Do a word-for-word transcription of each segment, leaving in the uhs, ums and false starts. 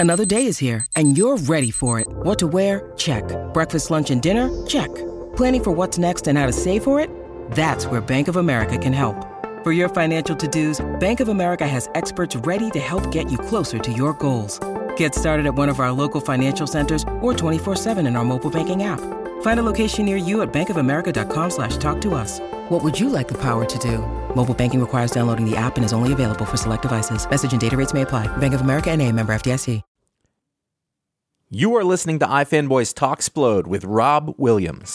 Another day is here, and you're ready for it. What to wear? Check. Breakfast, lunch, and dinner? Check. Planning for what's next and how to save for it? That's where Bank of America can help. For your financial to-dos, Bank of America has experts ready to help get you closer to your goals. Get started at one of our local financial centers or twenty-four seven in our mobile banking app. Find a location near you at bankofamerica.com slash talk to us. What would you like the power to do? Mobile banking requires downloading the app and is only available for select devices. Message and data rates may apply. Bank of America N A, member F D I C. You are listening to iFanboys Talksplode with Rob Williams.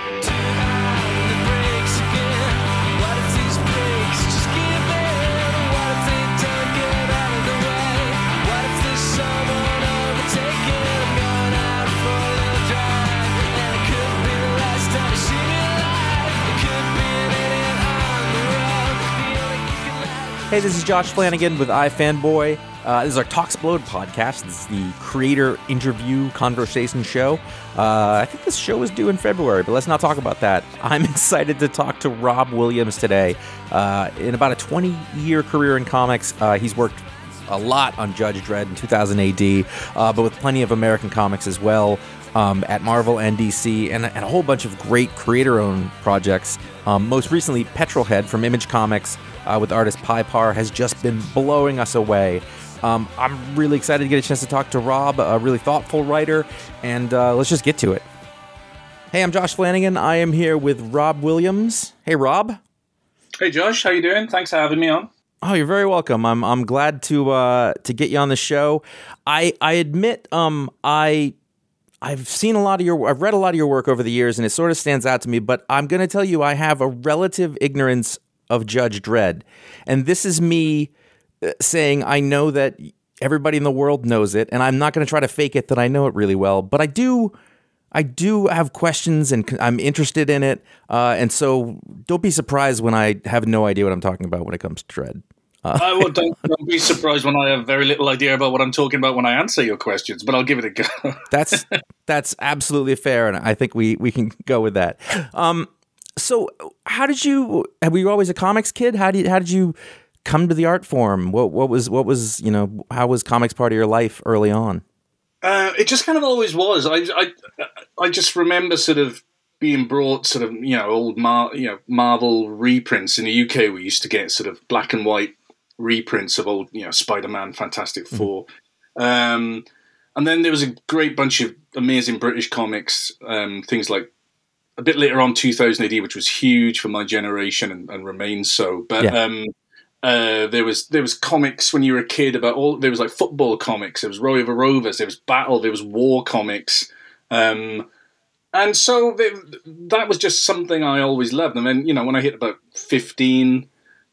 Hey, this is Josh Flanagan with iFanboy. Uh, this is our Talksplode podcast. This is the creator interview conversation show. Uh, I think this show is due in February, but let's not talk about that. I'm excited to talk to Rob Williams today. Uh, in about a twenty-year career in comics, uh, he's worked a lot on Judge Dredd in two thousand A D, uh, but with plenty of American comics as well, um, at Marvel and D C, and, and a whole bunch of great creator-owned projects. Um, most recently, Petrolhead from Image Comics, Uh, with artist Pypar, has just been blowing us away. Um, I'm really excited to get a chance to talk to Rob, a really thoughtful writer, and uh, let's just get to it. Hey, I'm Josh Flanagan. I am here with Rob Williams. Hey, Rob. Hey, Josh. How you doing? Thanks for having me on. Oh, you're very welcome. I'm I'm glad to uh, to get you on the show. I I admit um I. I've seen a lot of your, I've read a lot of your work over the years, and it sort of stands out to me, but I'm going to tell you I have a relative ignorance of Judge Dredd. And this is me saying I know that everybody in the world knows it, and I'm not going to try to fake it that I know it really well, but I do I do have questions, and I'm interested in it, uh, and so don't be surprised when I have no idea what I'm talking about when it comes to Dredd. Uh, I well, don't, don't be surprised when I have very little idea about what I'm talking about when I answer your questions, but I'll give it a go. that's that's absolutely fair, and I think we, we can go with that. Um, so, how did you? Were you always a comics kid? How did how did you come to the art form? What what was what was you know? How was comics part of your life early on? Uh, it just kind of always was. I I I just remember sort of being brought sort of you know old Mar- you know Marvel reprints in the U K. We used to get sort of black and white reprints of old, you know, Spider-Man, Fantastic Four. Mm-hmm. Um, and then there was a great bunch of amazing British comics, um, things like a bit later on, two thousand A D, which was huge for my generation and, and remains so. But yeah. um, uh, there was there was comics when you were a kid about all, there was like football comics, there was Roy of the Rovers, there was Battle, there was war comics. Um, and so they, that was just something I always loved. And then, you know, when I hit about fifteen,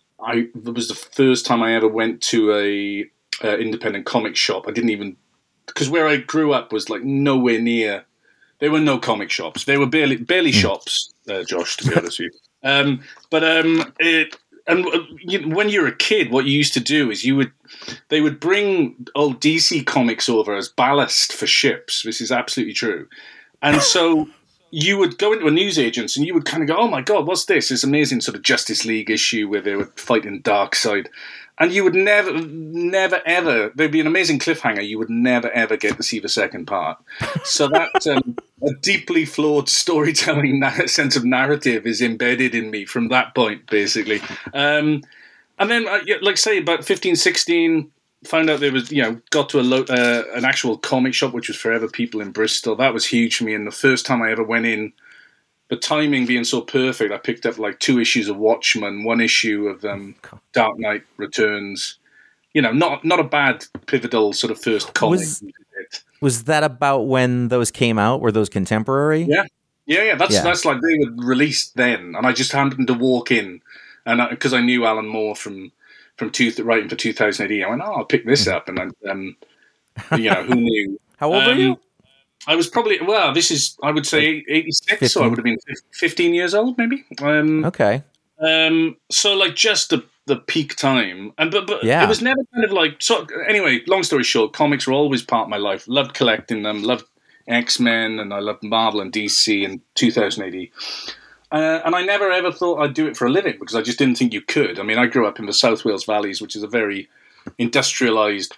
I it was the first time I ever went to a uh, independent comic shop. I didn't even, because where I grew up was like nowhere near. There were no comic shops. There were barely barely mm. shops, uh, Josh. To be honest with you, um, but um, it and uh, you, when you were a kid, what you used to do is you would they would bring old D C comics over as ballast for ships. This is absolutely true, and so. You would go into a newsagent's and you would kind of go, oh my God, what's this? This amazing sort of Justice League issue where they were fighting Darkseid. And you would never, never, ever, there'd be an amazing cliffhanger. You would never, ever get to see the second part. So that um, a deeply flawed storytelling na- sense of narrative is embedded in me from that point, basically. Um, and then, uh, like say, about fifteen, sixteen, found out there was, you know, got to a lo- uh, an actual comic shop, which was Forever People in Bristol. That was huge for me. And the first time I ever went in, the timing being so perfect, I picked up like two issues of Watchmen, one issue of um, Dark Knight Returns. You know, not not a bad pivotal sort of first comic. Was, was that about when those came out? Were those contemporary? Yeah, yeah, yeah. That's yeah. that's like they were released then, and I just happened to walk in, and because I, I knew Alan Moore from. From two, writing for two thousand A D, I went, oh, I'll pick this up. And, I, um, you know, who knew? How old um, are you? I was probably, well, this is, I would say eighty-six, fifteen. So I would have been fifteen years old, maybe. Um, okay. Um, so, like, just the, the peak time. And But, but yeah. it was never kind of like, so anyway, long story short, comics were always part of my life. Loved collecting them, loved X-Men, and I loved Marvel and D C and two thousand A D. Uh, and I never ever thought I'd do it for a living because I just didn't think you could. I mean, I grew up in the South Wales Valleys, which is a very industrialised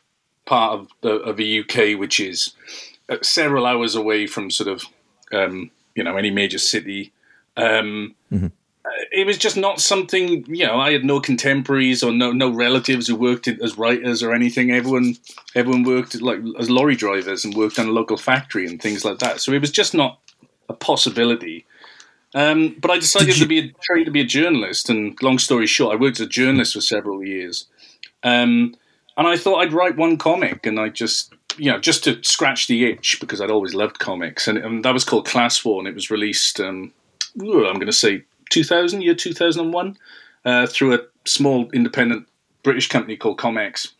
part of the, of the U K, which is several hours away from sort of um, you know any major city. Um, mm-hmm. It was just not something, you know. I had no contemporaries or no no relatives who worked as writers or anything. Everyone everyone worked like as lorry drivers and worked on a local factory and things like that. So it was just not a possibility. Um, but I decided you- to be a, try to be a journalist. And long story short, I worked as a journalist for several years. Um, and I thought I'd write one comic, and I just you know just to scratch the itch, because I'd always loved comics, and, and that was called Class War, and it was released. Um, I'm going to say. two thousand, year two thousand one, uh, through a small independent British company called Comex.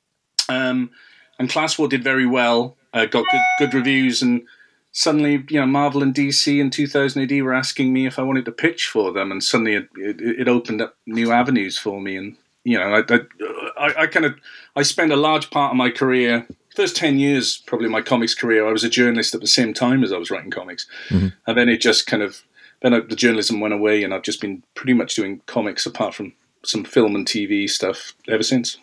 Um, and Class War did very well, uh, got good, good reviews, and suddenly, you know, Marvel and D C in two thousand A D were asking me if I wanted to pitch for them, and suddenly it, it, it opened up new avenues for me. And, you know, I, I, I kind of, I spent a large part of my career, first ten years, probably my comics career, I was a journalist at the same time as I was writing comics. Mm-hmm. And then it just kind of, Then the journalism went away, and I've just been pretty much doing comics apart from some film and T V stuff ever since.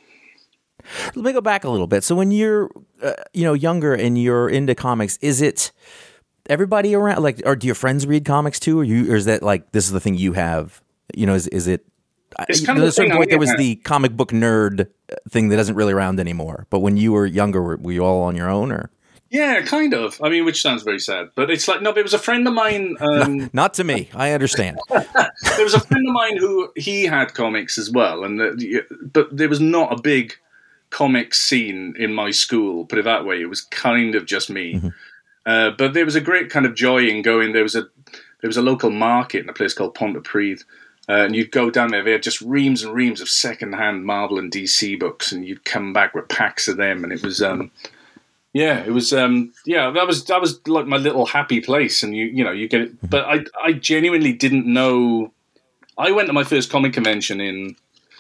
Let me go back a little bit. So when you're, uh, you know, younger and you're into comics, is it everybody around? Like, or do your friends read comics too, or you, or is that like this is the thing you have? You know, is is it? It's kind at of a certain point, there was at. the comic book nerd thing that isn't really around anymore. But when you were younger, were, were you all on your own, or? Yeah, kind of. I mean, which sounds very sad, but it's like, no, but it was a friend of mine. Um, not, not to me. I understand. There was a friend of mine who, he had comics as well. and the, But there was not a big comic scene in my school, put it that way. It was kind of just me. Mm-hmm. Uh, but there was a great kind of joy in going. There was a there was a local market in a place called Pontypridd. Uh, and you'd go down there, they had just reams and reams of second-hand Marvel and D C books, and you'd come back with packs of them, and it was... Um, Yeah, it was. Um, yeah, that was that was like my little happy place, and you you know you get it. But I I genuinely didn't know. I went to my first comic convention in,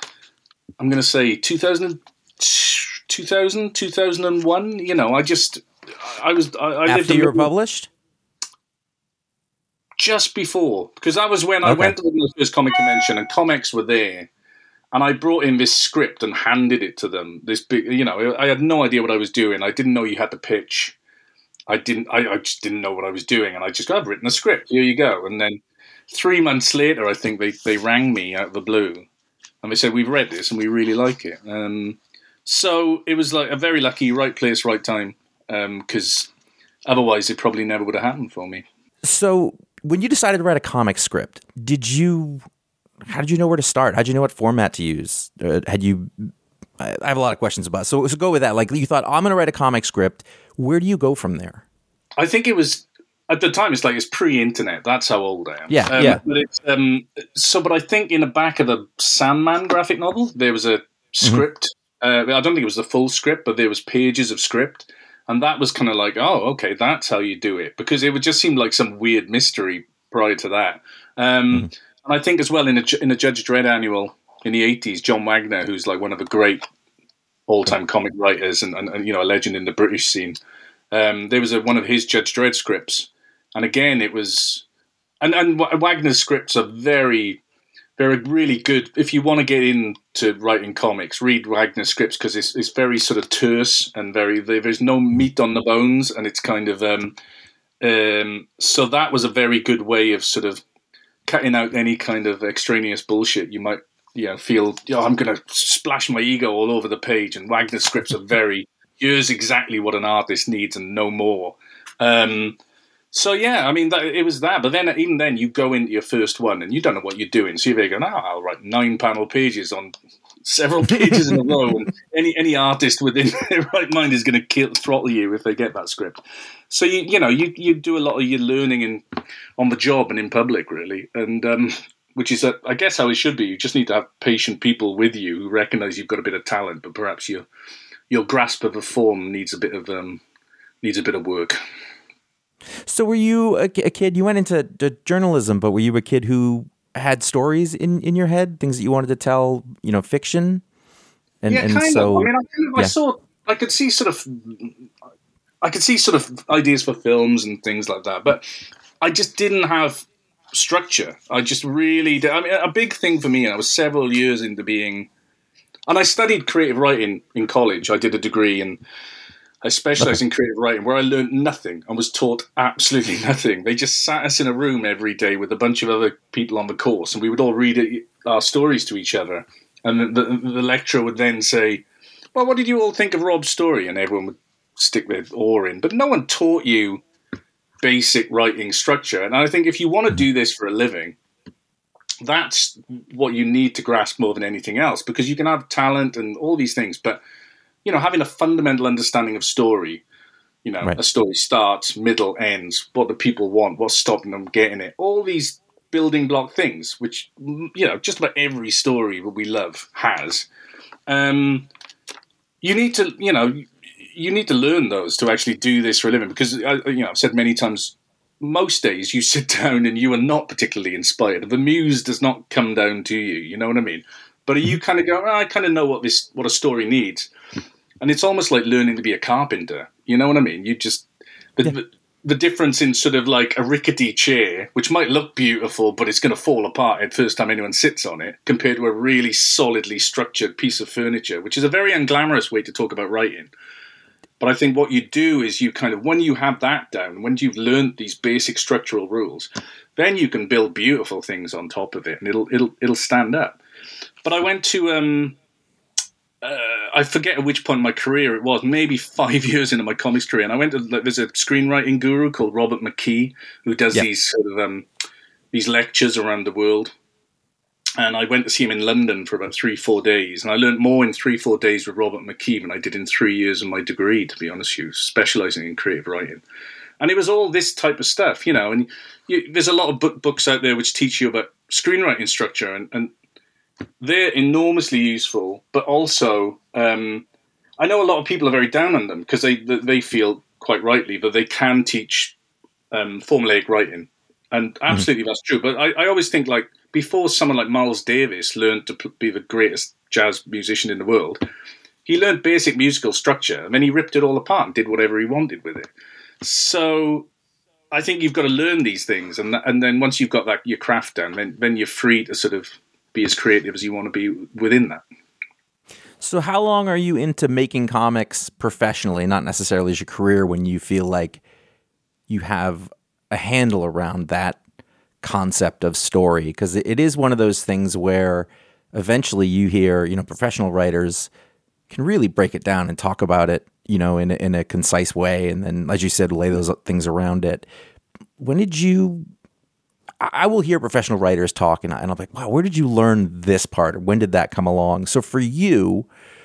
I'm going to say two thousand, two thousand, two thousand one. You know, I just I was I, I after lived you were published. Just before, because that was when okay. I went to the first comic convention, and comics were there. And I brought in this script and handed it to them. This big, you know, I had no idea what I was doing. I didn't know you had to pitch. I didn't. I, I just didn't know what I was doing. And I just, I've written a script. Here you go. And then three months later, I think they, they rang me out of the blue, and they said, "We've read this and we really like it." Um, so it was like a very lucky, right place, right time. Because um, otherwise, it probably never would have happened for me. So when you decided to write a comic script, did you? How did you know where to start? How did you know what format to use? Uh, had you? I have a lot of questions about it. So, so go with that. Like you thought, I'm going to write a comic script. Where do you go from there? I think it was at the time. It's like it's pre-internet. That's how old I am. Yeah, um, yeah. But it's, um, so, but I think in the back of the Sandman graphic novel, there was a script. Mm-hmm. Uh, I don't think it was the full script, but there was pages of script, and that was kind of like, oh, okay, that's how you do it, because it would just seem like some weird mystery prior to that. Um, mm-hmm. And I think as well in a, in a Judge Dredd annual in the eighties, John Wagner, who's like one of the great all-time comic writers and, and, and you know a legend in the British scene, um, there was a, one of his Judge Dredd scripts, and again it was, and, and Wagner's scripts are very, very really good. If you want to get into writing comics, read Wagner's scripts, because it's it's very sort of terse and very there's no meat on the bones, and it's kind of um, um, so that was a very good way of sort of cutting out any kind of extraneous bullshit you might, you know, feel, you know, I'm going to splash my ego all over the page. And Wagner's scripts are very, here's exactly what an artist needs and no more. Um, so, yeah, I mean, that, it was that. But then, even then, you go into your first one and you don't know what you're doing. So you're going, oh, I'll write nine panel pages on several pages in a row. And any any artist within their right mind is going to kill, throttle you if they get that script. So, you you know, you, you do a lot of your learning in, on the job and in public, really. And um, which is, a, I guess, how it should be. You just need to have patient people with you who recognize you've got a bit of talent, but perhaps your your grasp of a form needs a bit of um, needs a bit of work. So were you a, a kid, you went into journalism, but were you a kid who had stories in, in your head, things that you wanted to tell, you know, fiction? And, yeah, and kind so, of. I mean, I, kind of, yeah. I saw, I could see sort of, I could see sort of ideas for films and things like that, but I just didn't have structure. I just really did. I mean, a big thing for me, and I was several years into being, And I studied creative writing in college. I did a degree and I specialised in creative writing, where I learned nothing and was taught absolutely nothing. They just sat us in a room every day with a bunch of other people on the course, and we would all read our stories to each other. And the, the, the lecturer would then say, well, what did you all think of Rob's story? And everyone would stick their oar in. But no one taught you basic writing structure. And I think if you want to do this for a living, that's what you need to grasp more than anything else, because you can have talent and all these things, but you know, having a fundamental understanding of story, you know, right. A story starts, middle, ends, what the people want, what's stopping them getting it, all these building block things, which, you know, just about every story that we love has. Um, you need to, you know, you need to learn those to actually do this for a living, because, you know, I've said many times, most days you sit down and you are not particularly inspired. The muse does not come down to you, you know what I mean? But you kind of go, oh, I kind of know what this, what a story needs. And it's almost like learning to be a carpenter, you know what I mean? You just, the, yeah. the, the difference in sort of like a rickety chair, which might look beautiful, but it's going to fall apart the first time anyone sits on it, compared to a really solidly structured piece of furniture, which is a very unglamorous way to talk about writing. But I think what you do is you kind of, when you have that down, when you've learned these basic structural rules, then you can build beautiful things on top of it, and it'll it'll it'll stand up. But I went to, um, uh, I forget at which point in my career it was, maybe five years into my comics career, and I went to, like, there's a screenwriting guru called Robert McKee who does yep. these sort of um, these lectures around the world. And I went to see him in London for about three, four days. And I learned more in three, four days with Robert McKee than I did in three years of my degree, to be honest with you, specialising in creative writing. And it was all this type of stuff, you know. And you, there's a lot of book, books out there which teach you about screenwriting structure. And, and they're enormously useful. But also, um, I know a lot of people are very down on them because they, they feel, quite rightly, that they can teach um, formulaic writing. And absolutely mm-hmm. that's true. But I, I always think, like, before someone like Miles Davis learned to be the greatest jazz musician in the world, he learned basic musical structure, and then he ripped it all apart and did whatever he wanted with it. So I think you've got to learn these things, and and then once you've got that your craft down, then then you're free to sort of be as creative as you want to be within that. So how long are you into making comics professionally, not necessarily as your career, when you feel like you have a handle around that concept of story? Because it is one of those things where eventually you hear, you know, professional writers can really break it down and talk about it, you know, in a, in a concise way, and then, as you said, lay those things around it. When did you? I will hear professional writers talk, and I'm like, wow, where did you learn this part? Or when did that come along? So for you,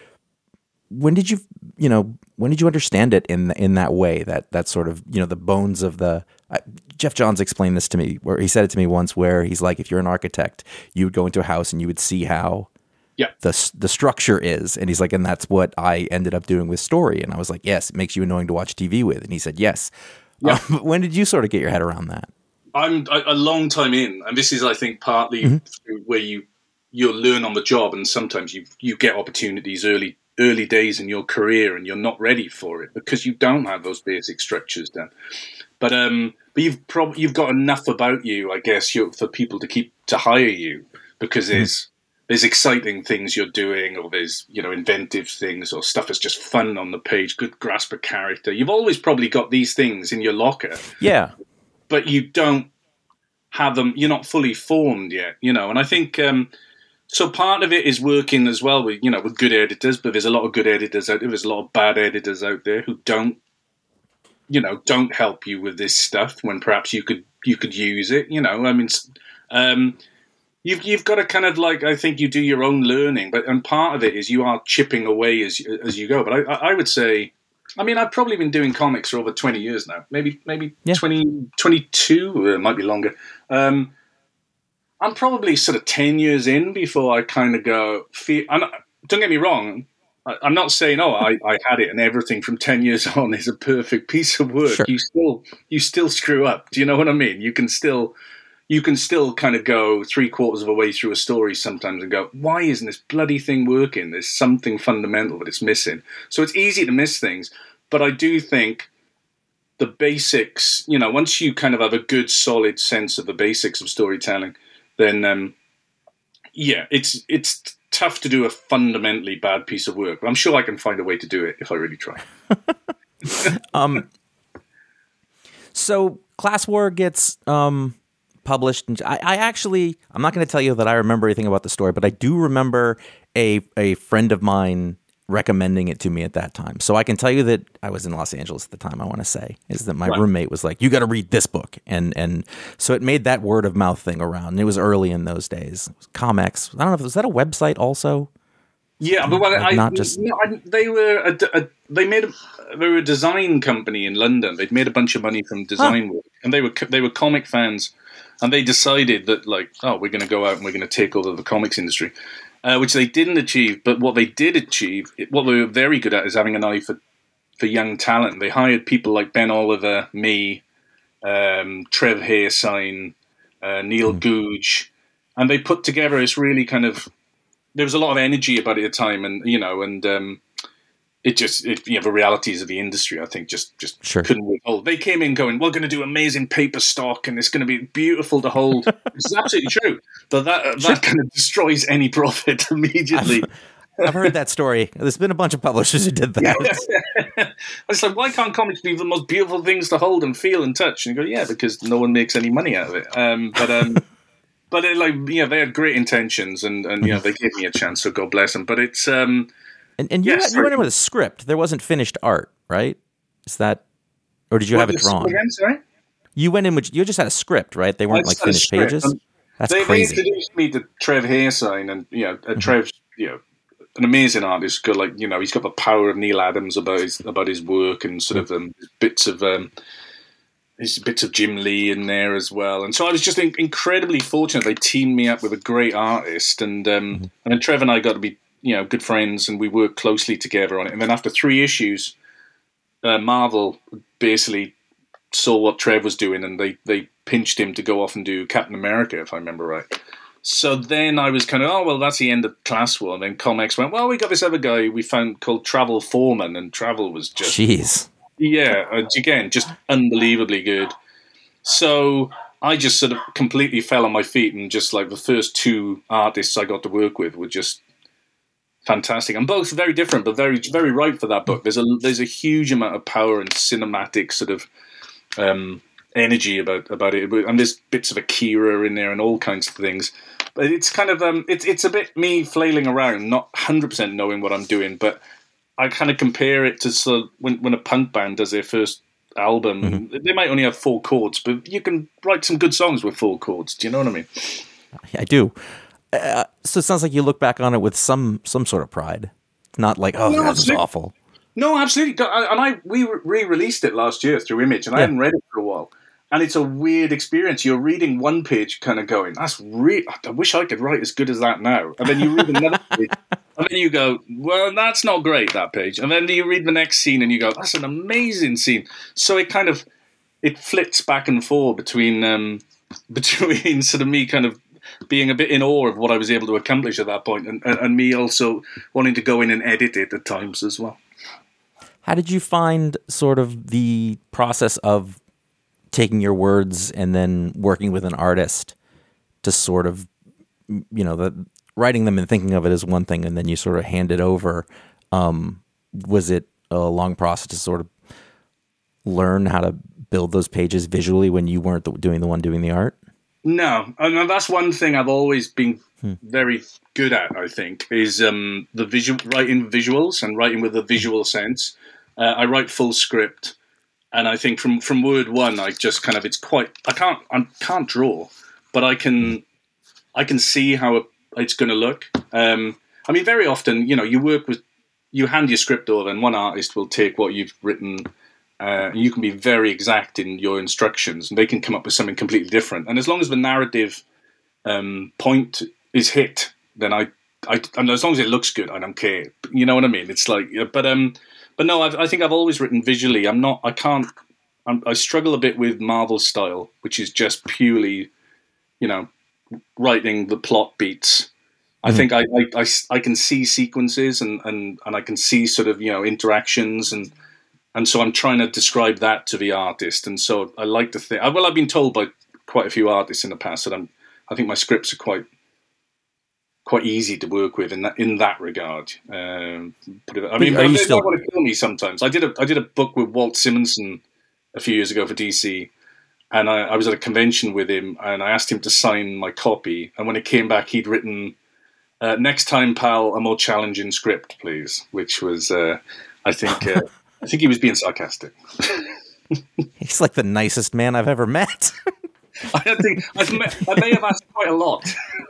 when did you, you know, when did you understand it in in that way? That that sort of, you know, the bones of the. I, Jeff Johns explained this to me, where he said it to me once, where he's like, if you're an architect, you would go into a house and you would see how yeah. the the structure is. And he's like, and that's what I ended up doing with story. And I was like, yes, it makes you annoying to watch T V with. And he said, yes. Yeah. Um, when did you sort of get your head around that? I'm a, a long time in, and this is, I think, partly mm-hmm. where you you'll learn on the job, and sometimes you you get opportunities early early days in your career, and you're not ready for it because you don't have those basic structures down. But um, but you've prob- you've got enough about you, I guess, you for people to keep to hire you, because there's mm. there's exciting things you're doing, or there's, you know, inventive things, or stuff that's just fun on the page, good grasp of character. You've always probably got these things in your locker, yeah, but you don't have them. You're not fully formed yet, you know. And I think um, so. Part of it is working as well with, you know, with good editors, but there's a lot of good editors out there. There's a lot of bad editors out there who don't. you know, don't help you with this stuff when perhaps you could you could use it. You know, I mean, um, you've you've got to kind of, like, I think you do your own learning, but and part of it is you are chipping away as as you go. But I, I would say, I mean, I've probably been doing comics for over twenty years now, maybe maybe yeah. twenty, twenty-two, or it might be longer. Um, I'm probably sort of ten years in before I kind of go. Feel, I'm not, don't get me wrong. I'm not saying, oh, I, I had it and everything from ten years on is a perfect piece of work. Sure. You still you still screw up. Do you know what I mean? You can still you can still kind of go three quarters of a way through a story sometimes and go, why isn't this bloody thing working? There's something fundamental that it's missing. So it's easy to miss things. But I do think the basics, you know, once you kind of have a good, solid sense of the basics of storytelling, then um, yeah, it's it's tough to do a fundamentally bad piece of work, but I'm sure I can find a way to do it if I really try. um, so Class War gets um, published. And I, I actually, I'm not going to tell you that I remember anything about the story, but I do remember a a friend of mine recommending it to me at that time. So I can tell you that I was in Los Angeles at the time, I want to say, is that my right. roommate was like, you got to read this book. And and so it made that word of mouth thing around. And it was early in those days. It was Comex. I don't know if, was that a website also? Yeah, but well, like I, not just... no, I, they were, a, a, they made, a, they were a design company in London. They'd made a bunch of money from design huh. work. And they were, they were comic fans. And they decided that, like, oh, we're going to go out and we're going to take over the comics industry. Uh, which they didn't achieve, but what they did achieve, what they were very good at, is having an eye for, for young talent. They hired people like Ben Oliver, me, um, Trev Hairsign, uh, Neil mm. Googe, and they put together this really kind of. There was a lot of energy about it at the time, and you know, and um, it just, it, you know, the realities of the industry, I think, just just sure. couldn't withhold. They came in going, "We're going to do amazing paper stock, and it's going to be beautiful to hold." Which is absolutely true. But that that sure. kind of destroys any profit immediately. I've, I've heard that story. There's been a bunch of publishers who did that. It's like, why can't comics be the most beautiful things to hold and feel and touch? And you go, yeah, because no one makes any money out of it. Um, but um, but it, like, you know, they had great intentions, and, and you know, they gave me a chance. So God bless them. But it's um, and and you, yes, you went in with a script. There wasn't finished art, right? Is that, or did you what, have it drawn? Again, sorry? You went in with, you just had a script, right? They weren't like finished pages. Um, That's they, crazy. They introduced me to Trev Hairsign, and you know, uh, mm-hmm. Trev's, you know, an amazing artist. Got like, you know, he's got the power of Neil Adams about his about his work, and sort of um, bits of um, his bits of Jim Lee in there as well. And so I was just in- incredibly fortunate. They teamed me up with a great artist, and um, mm-hmm. and then Trev and I got to be, you know, good friends, and we worked closely together on it. And then after three issues, uh, Marvel basically saw what Trev was doing, and they, they pinched him to go off and do Captain America, if I remember right. So then I was kind of, oh, well, that's the end of Class War. And then Comex went, well, we got this other guy we found called Travel Foreman, and Travel was just... Jeez. Yeah, again, just unbelievably good. So I just sort of completely fell on my feet, and just like the first two artists I got to work with were just fantastic. And both very different, but very very right for that book. There's a there's a huge amount of power and cinematic sort of um, energy about about it, and there's bits of Akira in there and all kinds of things. But it's kind of um, it's it's a bit me flailing around, not one hundred percent knowing what I'm doing, but I kind of compare it to sort of when when a punk band does their first album. Mm-hmm. They might only have four chords, but you can write some good songs with four chords. Do you know what I mean? I do. Uh, so it sounds like you look back on it with some some sort of pride, not like, oh, no, that was awful. No, absolutely. And I we re-released it last year through Image, and yeah. I hadn't read it for a while. And it's a weird experience. You're reading one page, kind of going, "That's re- I wish I could write as good as that now." And then you read another page, and then you go, "Well, that's not great, that page." And then you read the next scene, and you go, "That's an amazing scene." So it kind of it flits back and forth between um, between sort of me kind of being a bit in awe of what I was able to accomplish at that point, and, and, and me also wanting to go in and edit it at times as well. How did you find sort of the process of taking your words and then working with an artist to sort of, you know, the writing them and thinking of it as one thing, and then you sort of hand it over? Um, was it a long process to sort of learn how to build those pages visually when you weren't the, doing the one doing the art? No, and that's one thing I've always been hmm. very good at, I think, is um, the visual writing visuals and writing with a visual sense. Uh, I write full script. And I think from, from word one, I just kind of, it's quite, I can't, I can't draw, but I can, I can see how it, it's going to look. Um, I mean, very often, you know, you work with, you hand your script over, and one artist will take what you've written, uh, and you can be very exact in your instructions, and they can come up with something completely different. And as long as the narrative um, point is hit, then I, I, and as long as it looks good, I don't care. You know what I mean? It's like, but, um, But no, I've, I think I've always written visually. I'm not. I can't. I'm, I struggle a bit with Marvel style, which is just purely, you know, writing the plot beats. I mm-hmm. think I, I, I, I can see sequences and, and, and I can see sort of, you know, interactions, and and so I'm trying to describe that to the artist. And so I like to think. Well, I've been told by quite a few artists in the past that I'm. I think my scripts are quite quite easy to work with in that in that regard. Um, put it, I mean, are you they still don't want to kill me sometimes. I did a I did a book with Walt Simonson a few years ago for D C, and I, I was at a convention with him, and I asked him to sign my copy. And when it came back, he'd written, uh, "Next time, pal, a more challenging script, please," which was, uh, I think, uh, I think he was being sarcastic. He's like the nicest man I've ever met. I don't think I've met, I may have asked quite a lot.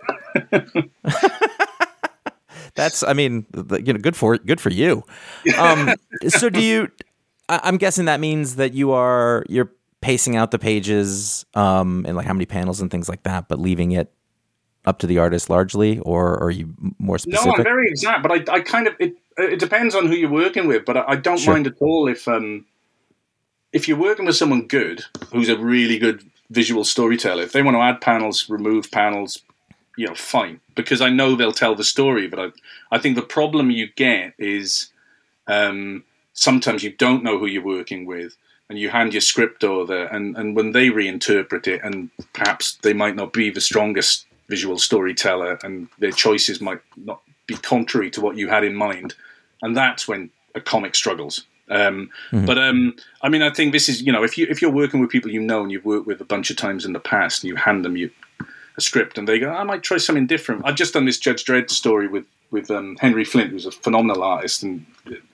That's, I mean, you know, good for good for you. Um, so, do you? I- I'm guessing that means that you are you're pacing out the pages um, and like how many panels and things like that, but leaving it up to the artist largely, or, or are you more specific? No, I'm very exact, but I, I kind of it. It depends on who you're working with, but I, I don't Sure. mind at all if um, if you're working with someone good, who's a really good visual storyteller. If they want to add panels, remove panels, you know, fine, because I know they'll tell the story. But I, I think the problem you get is um, sometimes you don't know who you're working with, and you hand your script over, and, and when they reinterpret it, and perhaps they might not be the strongest visual storyteller, and their choices might not be contrary to what you had in mind, and that's when a comic struggles. Um, mm-hmm. But um, I mean, I think this is, you know, if you if you're working with people you know and you've worked with a bunch of times in the past, and you hand them you, a script, and they go, I might try something different. I've just done this Judge Dredd story with with um, Henry Flint, who's a phenomenal artist, and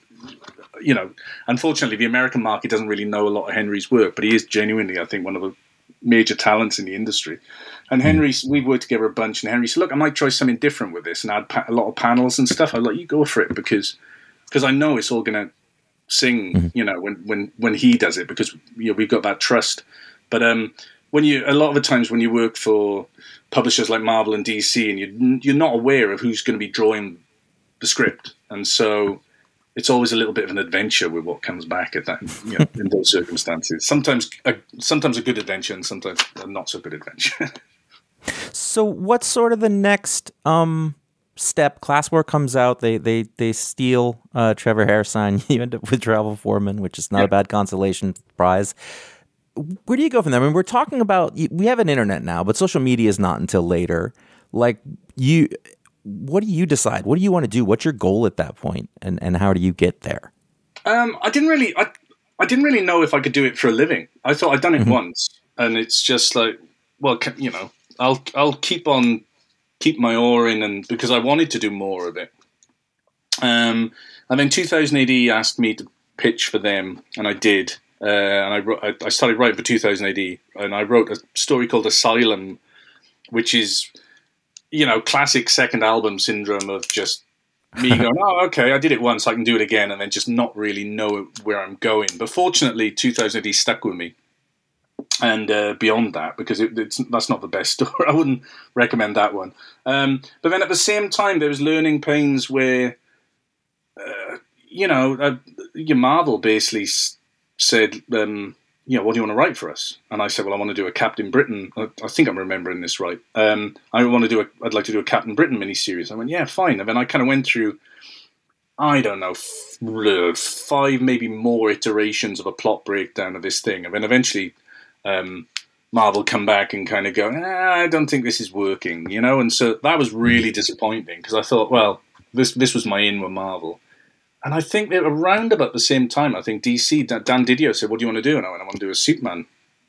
you know, unfortunately, the American market doesn't really know a lot of Henry's work, but he is genuinely, I think, one of the major talents in the industry. And Henry, we've worked together a bunch, and Henry said, look, I might try something different with this and add pa- a lot of panels and stuff. I'm like, you go for it, because because I know it's all going to sing, mm-hmm. you know, when, when, when he does it, because you know, we've got that trust. But um, when you, a lot of the times when you work for publishers like Marvel and D C, and you, you're not aware of who's going to be drawing the script. And so it's always a little bit of an adventure with what comes back at that, you know, in those circumstances. Sometimes a, sometimes a good adventure, and sometimes a not so good adventure. So what's sort of the next um, step? Class War comes out. They they they steal uh, Trevor Hairsine. You end up with Travel Foreman, which is not yeah. a bad consolation prize. Where do you go from there? I mean, we're talking about, we have an internet now, but social media is not until later. Like, you, what do you decide? What do you want to do? What's your goal at that point, and and how do you get there? Um, I didn't really, I, I didn't really know if I could do it for a living. I thought I'd done it mm-hmm. once, and it's just like, well, you know, I'll I'll keep on keep my oar in, and because I wanted to do more of it. Um, and then two thousand A D asked me to pitch for them, and I did. Uh, and I, wrote, I started writing for two thousand A D, and I wrote a story called Asylum, which is, you know, classic second album syndrome of just me going, oh, okay, I did it once, I can do it again, and then just not really know where I'm going. But fortunately, two thousand A D stuck with me, and uh, beyond that, because it, it's, that's not the best story. I wouldn't recommend that one. Um, but then at the same time, there was learning pains where, uh, you know, uh, your Marvel basically said, um, you know, what do you want to write for us? And I said, well, I want to do a Captain Britain. I, I think I'm remembering this right. Um, I want to do a, I'd like to do a Captain Britain miniseries. I went, yeah, fine. And then I kind of went through, I don't know, f- five, maybe more iterations of a plot breakdown of this thing. And then eventually um, Marvel come back and kind of go, ah, I don't think this is working, you know? And so that was really disappointing, because I thought, well, this this was my in with Marvel. And I think that around about the same time, I think D C, Dan Didio said, what do you want to do? And I went, I want to do a Superman,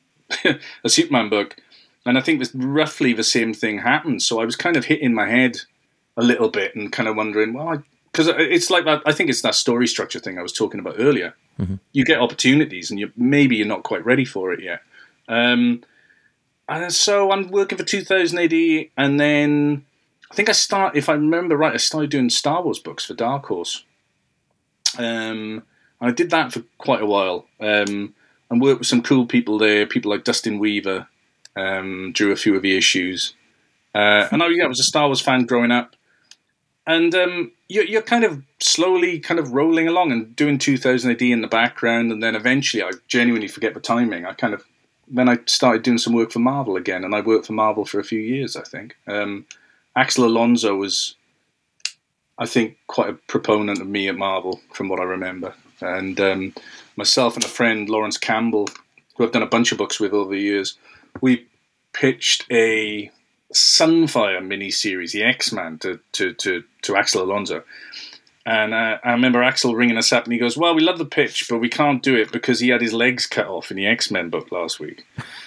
a Superman book. And I think this, roughly the same thing happened. So I was kind of hitting my head a little bit and kind of wondering, well, because it's like that, I think it's that story structure thing I was talking about earlier. Mm-hmm. You get opportunities and you maybe you're not quite ready for it yet. Um, and so I'm working for two thousand A D, and then I think I start, if I remember right, I started doing Star Wars books for Dark Horse. Um, I did that for quite a while, um, and worked with some cool people there, people like Dustin Weaver, um, drew a few of the issues. Uh, and I, yeah, I was a Star Wars fan growing up. And um, you're, you're kind of slowly kind of rolling along and doing two thousand A D in the background, and then eventually I genuinely forget the timing. I kind of, then I started doing some work for Marvel again, and I worked for Marvel for a few years, I think. Um, Axel Alonso was, I think, quite a proponent of me at Marvel, from what I remember. And um, myself and a friend, Lawrence Campbell, who I've done a bunch of books with over the years, we pitched a Sunfire miniseries, the X-Man, to to to, to Axel Alonso. And uh, I remember Axel ringing us up, and he goes, "Well, we love the pitch, but we can't do it because he had his legs cut off in the X-Men book last week."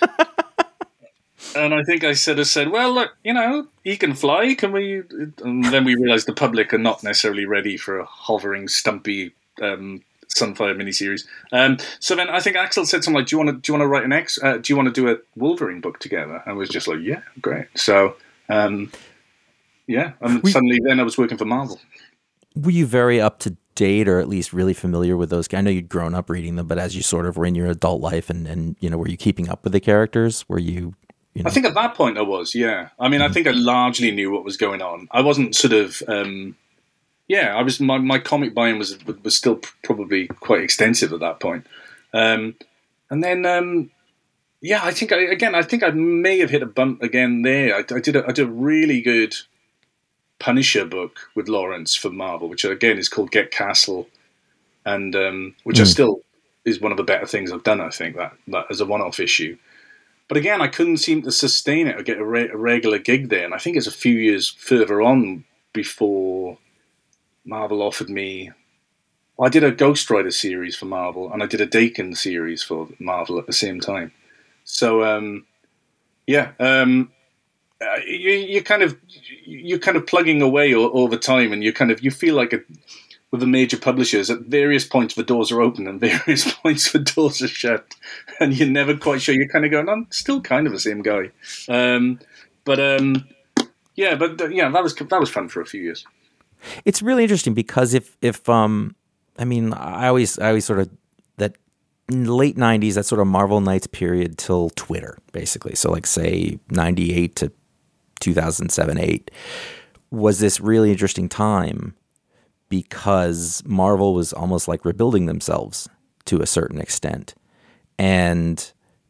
And I think I said, I said, "Well, look, you know, he can fly. Can we?" And then we realised the public are not necessarily ready for a hovering, stumpy um, Sunfire miniseries. Um, so then I think Axel said something like, "Do you want to? Do you want to write an X? Uh, do you want to do a Wolverine book together?" I was just like, "Yeah, great." So, um, yeah, and we- suddenly then I was working for Marvel. Were you very up to date, or at least really familiar with those? I know you'd grown up reading them, but as you sort of were in your adult life, and, and you know, were you keeping up with the characters? Were you, you know? I think at that point I was, yeah. I mean, mm-hmm. I think I largely knew what was going on. I wasn't sort of, um, yeah. I was my, my comic buying was was still probably quite extensive at that point, um, and then um, yeah, I think I, again, I think I may have hit a bump again there. I, I did a, I did a really good Punisher book with Lawrence for Marvel, which again is called Get Castle, and um, which mm. I still is one of the better things I've done. I think that that as a one-off issue, but again, I couldn't seem to sustain it or get a, re- a regular gig there. And I think it's a few years further on before Marvel offered me. Well, I did a Ghost Rider series for Marvel, and I did a Dakin series for Marvel at the same time. So um, yeah. Um, Uh, you, you kind of you're kind of plugging away all, all the time, and you kind of you feel like a, with the major publishers at various points the doors are open and various points the doors are shut, and you're never quite sure. You're kind of going, I'm still kind of the same guy, um, but um, yeah, but uh, yeah, that was that was fun for a few years. It's really interesting because if if um, I mean, I always I always sort of that. In the late nineties, that sort of Marvel Knights period till Twitter, basically. So like say ninety-eight to two thousand seven, eight was this really interesting time because Marvel was almost like rebuilding themselves to a certain extent. And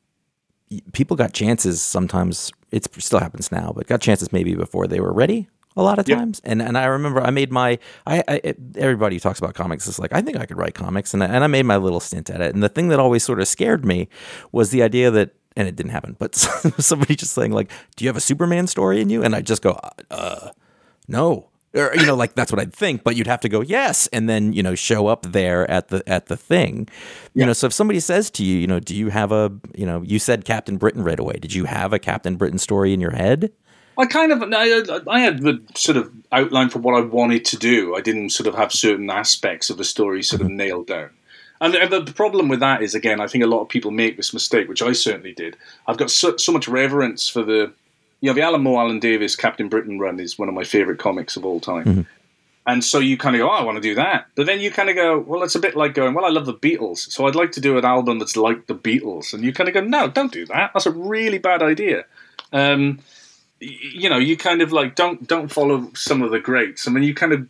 people got chances sometimes, it still happens now, but got chances maybe before they were ready. A lot of times, yep. and and I remember I made my I, I everybody who talks about comics is like, I think I could write comics, and I, and I made my little stint at it. And the thing that always sort of scared me was the idea that, and it didn't happen, but somebody just saying like, "Do you have a Superman story in you?" And I just go, uh, "No," or you know, like that's what I'd think, but you'd have to go yes, and then you know show up there at the at the thing, you yeah. know. So if somebody says to you, you know, do you have a you know, you said Captain Britain right away. Did you have a Captain Britain story in your head? I kind of, I, I had the sort of outline for what I wanted to do. I didn't sort of have certain aspects of the story sort of nailed down. And the, the problem with that is, again, I think a lot of people make this mistake, which I certainly did. I've got so, so much reverence for the, you know, the Alan Moore, Alan Davis, Captain Britain run is one of my favourite comics of all time. Mm-hmm. And so you kind of go, oh, I want to do that. But then you kind of go, well, it's a bit like going, well, I love the Beatles, so I'd like to do an album that's like the Beatles. And you kind of go, no, don't do that. That's a really bad idea. Um You know, you kind of like don't don't follow some of the greats. I mean, you kind of.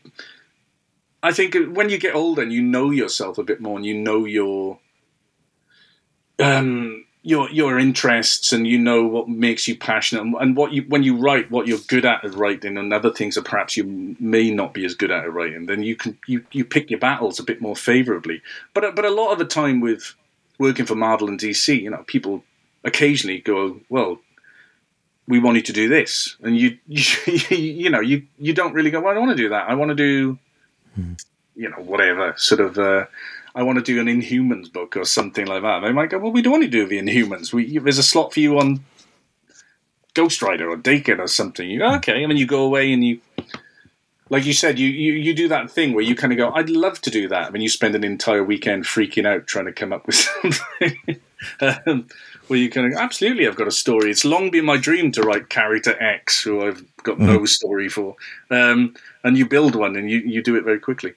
I think when you get older and you know yourself a bit more, and you know your um your your interests, and you know what makes you passionate, and what you when you write, what you're good at at writing, and other things that perhaps you may not be as good at at writing, then you can you, you pick your battles a bit more favorably. But but a lot of the time with working for Marvel and D C, you know, people occasionally go, well, we want you to do this, and you, you, you know, you, you don't really go, well, I don't want to do that. I want to do, hmm. you know, whatever sort of, uh, I want to do an Inhumans book or something like that. They might go, well, we don't want to do the Inhumans. We, there's a slot for you on Ghost Rider or Dakin or something. You go, okay. And then you go away and you, like you said, you, you, you do that thing where you kind of go, I'd love to do that. I mean, you spend an entire weekend freaking out trying to come up with something. um, Where you kind of absolutely, I've got a story. It's long been my dream to write character X, who I've got no mm. story for, um, and you build one, and you, you do it very quickly.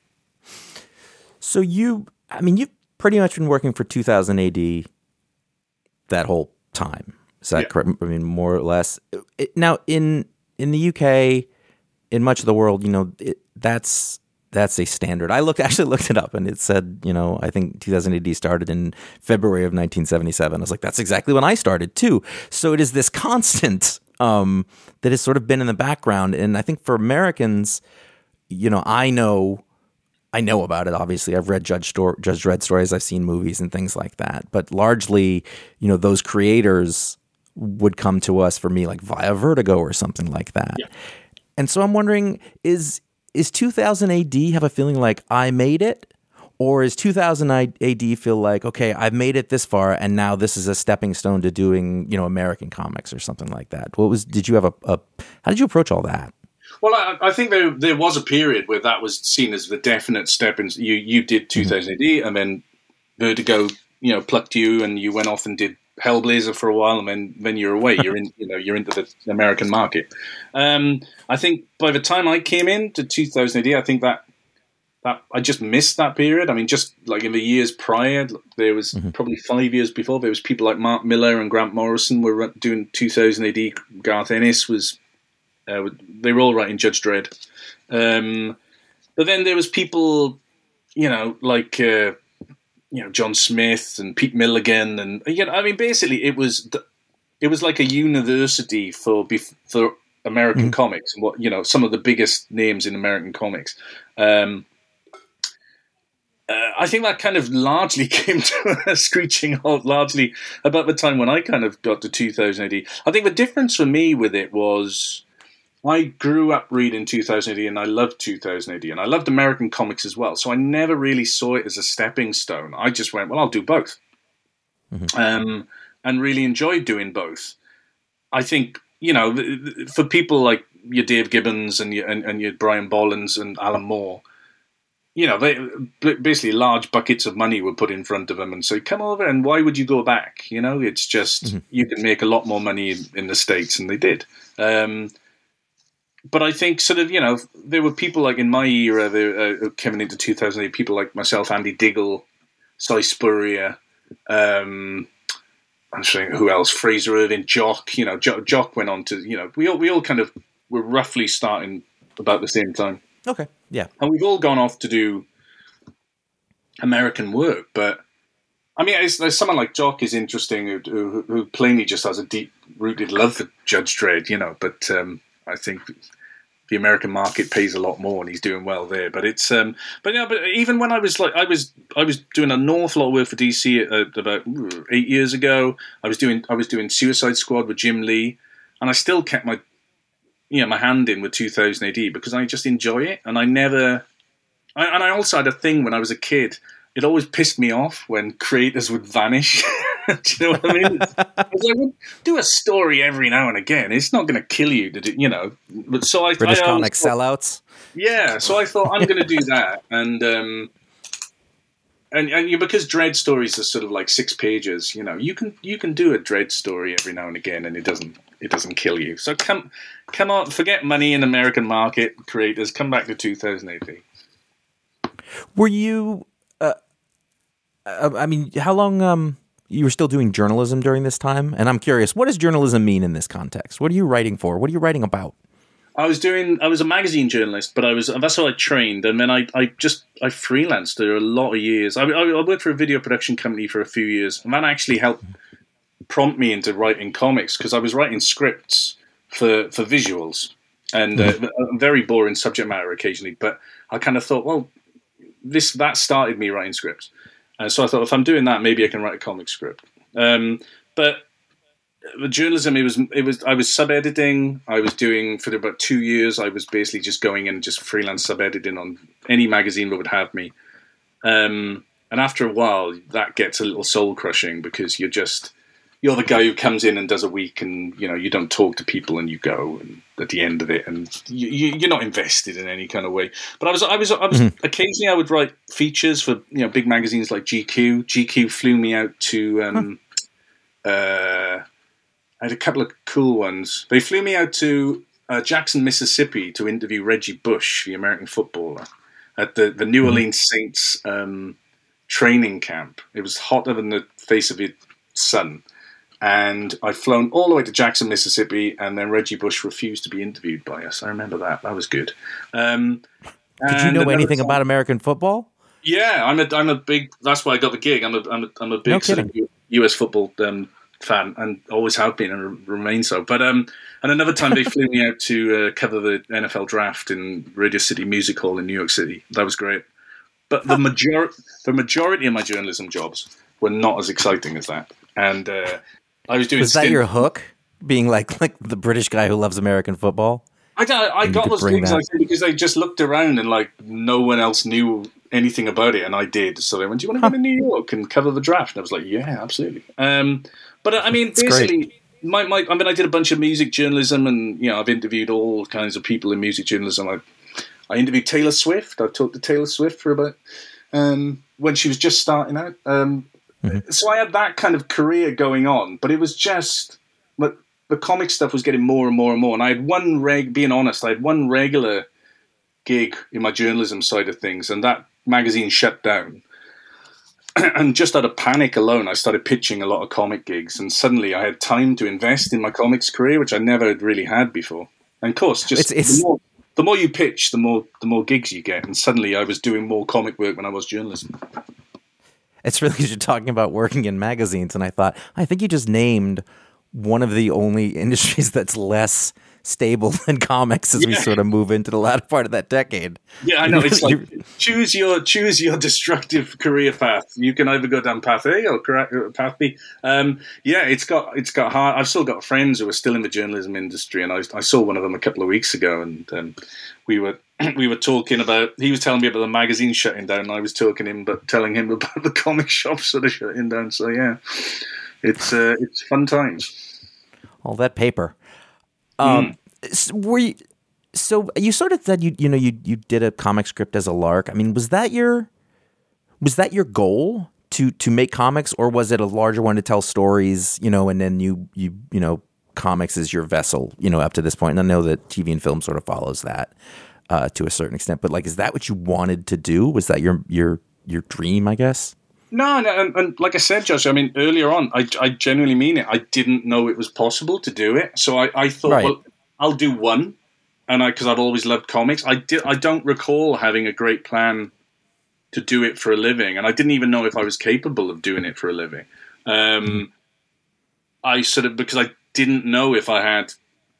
So you, I mean, you've pretty much been working for two thousand A D that whole time. Is that yeah. correct? I mean, more or less. It, now, in in the U K, in much of the world, you know, it, that's. That's a standard. I looked actually looked it up, and it said, you know, I think two thousand A D started in February of nineteen seventy-seven. I was like, that's exactly when I started too. So it is this constant um, that has sort of been in the background. And I think for Americans, you know, I know, I know about it. Obviously, I've read Judge Stor- Judge Dredd stories. I've seen movies and things like that. But largely, you know, those creators would come to us for me like via Vertigo or something like that. Yeah. And so I'm wondering, is is two thousand A D have a feeling like I made it? Or is two thousand A D feel like, okay, I've made it this far, and now this is a stepping stone to doing, you know, American comics or something like that? What was? Did you have a? a how did you approach all that? Well, I, I think there there was a period where that was seen as the definite step. In you you did two thousand mm-hmm. A D, and then Vertigo, you know, plucked you, and you went off and did Hellblazer for a while, and then then you're away. You're in, you know, you're into the American market. Um, I think by the time I came in to two thousand A D, I think that. That I just missed that period. I mean, just like in the years prior, there was mm-hmm. probably five years before, there was people like Mark Miller and Grant Morrison were doing two thousand A D. Garth Ennis was, uh, they were all writing Judge Dredd. Um, but then there was people, you know, like, uh, you know, John Smith and Pete Milligan. And, you know, I mean, basically it was, it was like a university for, for American mm-hmm. comics and what, you know, some of the biggest names in American comics. Um, Uh, I think that kind of largely came to a screeching halt, largely about the time when I kind of got to two thousand A D. I think the difference for me with it was I grew up reading two thousand A D and I loved two thousand A D and I loved American comics as well. So I never really saw it as a stepping stone. I just went, well, I'll do both. Mm-hmm. Um, and really enjoyed doing both. I think, you know, for people like your Dave Gibbons and your, and, and your Brian Bollins and Alan Moore, you know, they basically large buckets of money were put in front of them and say, come over, and why would you go back? You know, it's just, mm-hmm. you can make a lot more money in, in the States, and they did. Um, but I think sort of, you know, there were people like in my era, there, uh, coming into two thousand eight, people like myself, Andy Diggle, Cy Spurrier, um, I'm saying who else, Fraser Irving, Jock, you know, Jock, Jock went on to, you know, we all, we all kind of were roughly starting about the same time. Okay, yeah. And we've all gone off to do American work, but I mean, it's, there's someone like Jock is interesting, who, who, who plainly just has a deep-rooted love for Judge Dredd, you know, but um, I think the American market pays a lot more, and he's doing well there. But it's, um, but yeah, but even when I was like, I was, I was doing an awful lot of work for D C uh, about eight years ago. I was doing, I was doing Suicide Squad with Jim Lee, and I still kept my you know, my hand in with two thousand A D because I just enjoy it, and I never. I, and I also had a thing when I was a kid. It always pissed me off when creators would vanish. Do you know what I mean? I was like, do a story every now and again. It's not going to kill you, to do, you know. But so I British I comic thought, sellouts. Yeah, so I thought I'm going to do that, and um, and and you, because Dredd stories are sort of like six pages, you know, you can you can do a Dredd story every now and again, and it doesn't. It doesn't kill you. So come, come on, forget money in American market creators. Come back to two thousand A D. Were you? Uh, I mean, how long? Um, you were still doing journalism during this time, and I'm curious, what does journalism mean in this context? What are you writing for? What are you writing about? I was doing. I was a magazine journalist, but I was. That's how I trained, and then I, I just, I freelanced there a lot of years. I, I, I worked for a video production company for a few years, and that actually helped prompt me into writing comics because I was writing scripts for for visuals and uh, a very boring subject matter occasionally. But I kind of thought, well, this that started me writing scripts, and so I thought if I'm doing that, maybe I can write a comic script. Um, but the journalism, it was it was I was sub editing. I was doing for about two years. I was basically just going in and just freelance sub editing on any magazine that would have me. Um, and after a while, that gets a little soul crushing because you're just You're the guy who comes in and does a week, and you know you don't talk to people, and you go and at the end of it, and you, you, you're not invested in any kind of way. But I was, I was, I was. Mm-hmm. Occasionally, I would write features for you know big magazines like G Q. G Q flew me out to. Um, huh. uh, I had a couple of cool ones. They flew me out to uh, Jackson, Mississippi, to interview Reggie Bush, the American footballer, at the the New Orleans mm-hmm. Saints um, training camp. It was hotter than the face of the sun. And I'd flown all the way to Jackson, Mississippi, and then Reggie Bush refused to be interviewed by us. I remember that. That was good. Um, Did you know anything time, about American football? Yeah, I'm a, I'm a big. That's why I got the gig. I'm a, I'm a, I'm a big no sort of U S football um, fan, and always have been and remain so. But um, and another time they flew me out to uh, cover the N F L draft in Radio City Music Hall in New York City. That was great. But the majority, the majority of my journalism jobs were not as exciting as that, and. Uh, I was doing. Was that your hook? Being like like the British guy who loves American football? I got, I got those gigs I think, because I just looked around and like no one else knew anything about it, and I did. So they went, "Do you want to go to New York and cover the draft?" And I was like, "Yeah, absolutely." Um, but I mean, That's basically, great. my my I mean, I did a bunch of music journalism, and you know, I've interviewed all kinds of people in music journalism. I I interviewed Taylor Swift. I've talked to Taylor Swift for about um, when she was just starting out. Um, mm-hmm. So I had that kind of career going on, but it was just but. The comic stuff was getting more and more and more. And I had one reg, being honest, I had one regular gig in my journalism side of things, and that magazine shut down. And just out of panic alone, I started pitching a lot of comic gigs, and suddenly I had time to invest in my comics career, which I never had really had before. And of course, just it's, it's... The, more, the more you pitch, the more the more gigs you get. And suddenly I was doing more comic work when I was journalism. It's really because you're talking about working in magazines, and I thought, I think you just named one of the only industries that's less stable than comics as yeah. we sort of move into the latter part of that decade. Yeah, I know. It's like choose your choose your destructive career path. You can either go down path A or path B. Um, yeah, it's got it's got hard. I've still got friends who are still in the journalism industry, and I, I saw one of them a couple of weeks ago, and um, we were we were talking about. He was telling me about the magazine shutting down, and I was talking him, but telling him about the comic shops that are shutting down. So yeah. It's uh, it's fun times. All that paper. Um, mm. Were you, so you sort of said you you know you you did a comic script as a lark. I mean, was that your was that your goal to to make comics, or was it a larger one to tell stories? You know, and then you you you know comics is your vessel. You know, up to this point, and I know that T V and film sort of follows that uh, to a certain extent. But like, is that what you wanted to do? Was that your your your dream? I guess. No, no and, and like I said, Josh, I mean, earlier on, I, I genuinely mean it. I didn't know it was possible to do it. So I, I thought, right. well, I'll do one. And I, because I've always loved comics, I did. I don't recall having a great plan to do it for a living. And I didn't even know if I was capable of doing it for a living. Um, mm. I sort of, because I didn't know if I had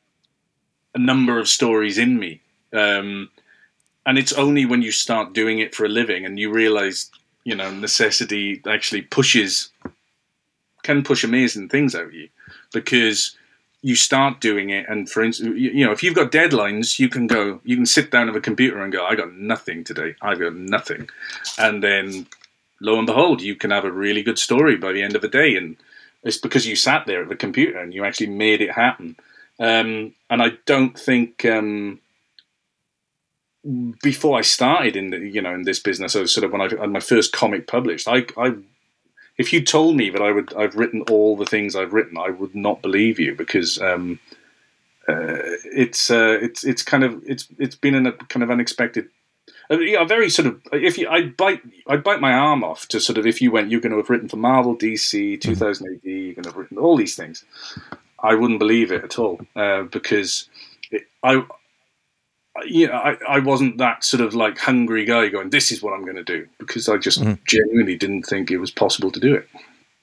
a number of stories in me. Um, and it's only when you start doing it for a living and you realize, you know, necessity actually pushes, can push amazing things out of you, because you start doing it. And for instance, you know, if you've got deadlines, you can go, you can sit down at a computer and go, I got nothing today. I've got nothing. And then lo and behold, you can have a really good story by the end of the day. And it's because you sat there at the computer and you actually made it happen. Um, and I don't think, um, before I started in the, you know, in this business, I was sort of when I had my first comic published, I, I, if you told me that I would, I've written all the things I've written, I would not believe you, because um, uh, it's, uh, it's, it's kind of, it's, it's been in a kind of unexpected, uh, yeah, very sort of. If you, I'd bite, I'd bite my arm off to sort of, if you went, you're going to have written for Marvel, D C, two thousand A D, you're going to have written all these things. I wouldn't believe it at all, uh, because it, I. You know, I, I wasn't that sort of like hungry guy going, this is what I'm going to do, because I just mm-hmm. genuinely didn't think it was possible to do it.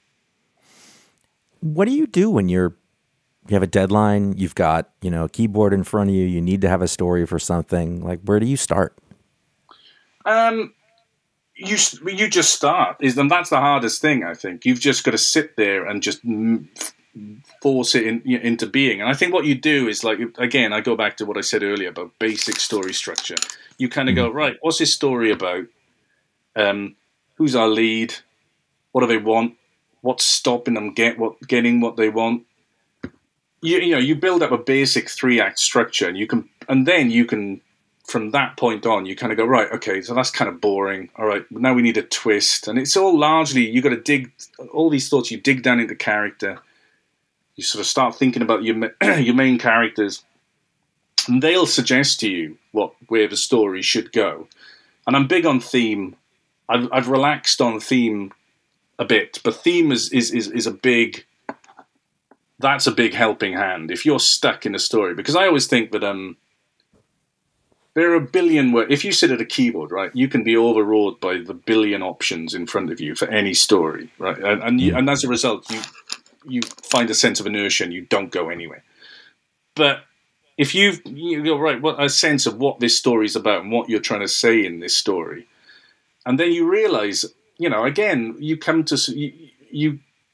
What do you do when you're, you have a deadline, you've got, you know, a keyboard in front of you, you need to have a story for something, like, where do you start? Um, you, you just start, is, and that's the hardest thing, I think. You've just got to sit there and just force it in, you know, into being. And I think what you do is, like, again, I go back to what I said earlier about basic story structure. You kind of mm-hmm. go, right, what's this story about? Um, who's our lead? What do they want? What's stopping them get what getting what they want? You, you know, you build up a basic three act structure, and you can, and then you can, from that point on, you kind of go, right, okay, so that's kind of boring. All right, now we need a twist, and it's all largely you got to dig all these thoughts. You dig down into character. You sort of start thinking about your your main characters, and they'll suggest to you what where the story should go. And I'm big on theme. I've, I've relaxed on theme a bit, but theme is, is is is a big. That's a big helping hand if you're stuck in a story, because I always think that um there are a billion words. If you sit at a keyboard, right, you can be overawed by the billion options in front of you for any story, right, and and, you, and as a result, you. you find a sense of inertia and you don't go anywhere. But if you've, you go, right, what a sense of what this story is about and what you're trying to say in this story. And then you realize, you know, again, you come to, you, you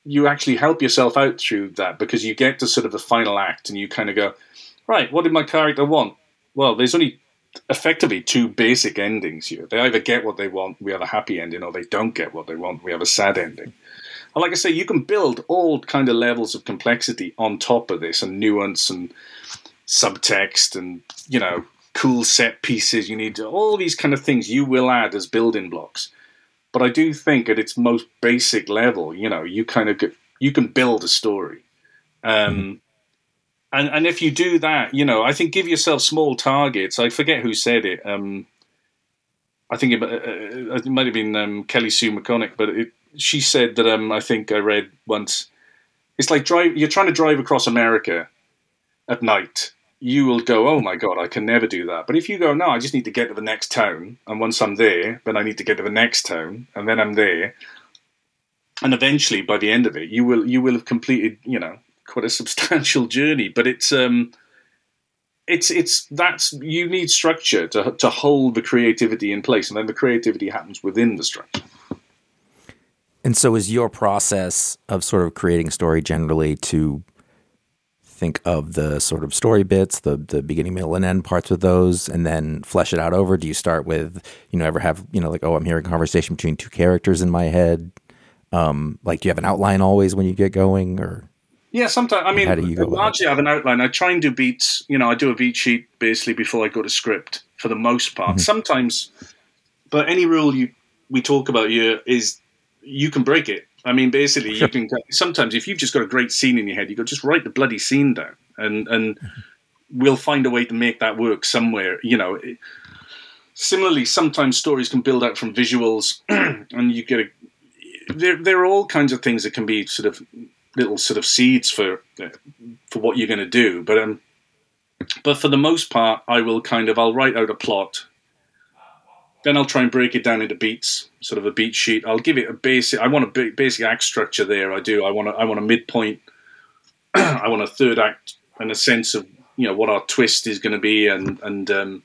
you actually help yourself out through that, because you get to sort of the final act and you kind of go, right, what did my character want? Well, there's only effectively two basic endings here. They either get what they want, we have a happy ending, or they don't get what they want, we have a sad ending. And like I say, you can build all kind of levels of complexity on top of this, and nuance and subtext and, you know, cool set pieces. You need all these kind of things you will add as building blocks. But I do think at its most basic level, you know, you kind of get, you can build a story. Um, mm-hmm. And, and if you do that, you know, I think give yourself small targets. I forget who said it. Um, I think it, uh, it might have been um, Kelly Sue McConaughey, but it, she said that um, I think I read once, it's like drive, you're trying to drive across America at night. You will go, oh my God, I can never do that. But if you go, no, I just need to get to the next town. And once I'm there, then I need to get to the next town. And then I'm there. And eventually, by the end of it, you will you will have completed, you know, quite a substantial journey. But it's um, it's it's that's you need structure to to hold the creativity in place, and then the creativity happens within the structure. And so, is your process of sort of creating story generally to think of the sort of story bits, the the beginning, middle, and end parts of those, and then flesh it out over? Do you start with, you know, ever have, you know, like, oh, I'm hearing a conversation between two characters in my head? Um, like, do you have an outline always when you get going, or? Yeah, sometimes. I mean, largely I have an outline. I try and do beats. You know, I do a beat sheet basically before I go to script for the most part. Mm-hmm. Sometimes, but any rule you we talk about here is you can break it. I mean, basically, sure. you can. Sometimes, if you've just got a great scene in your head, you go just write the bloody scene down, and and mm-hmm. we'll find a way to make that work somewhere. You know. It, similarly, sometimes stories can build out from visuals, and you get a. There, there are all kinds of things that can be sort of little sort of seeds for for what you're going to do, but um, but for the most part, I will kind of I'll write out a plot, then I'll try and break it down into beats, sort of a beat sheet. I'll give it a basic. I want a basic act structure there. I do. I want a, I want a midpoint. I want a third act and a sense of, you know, what our twist is going to be, and and um,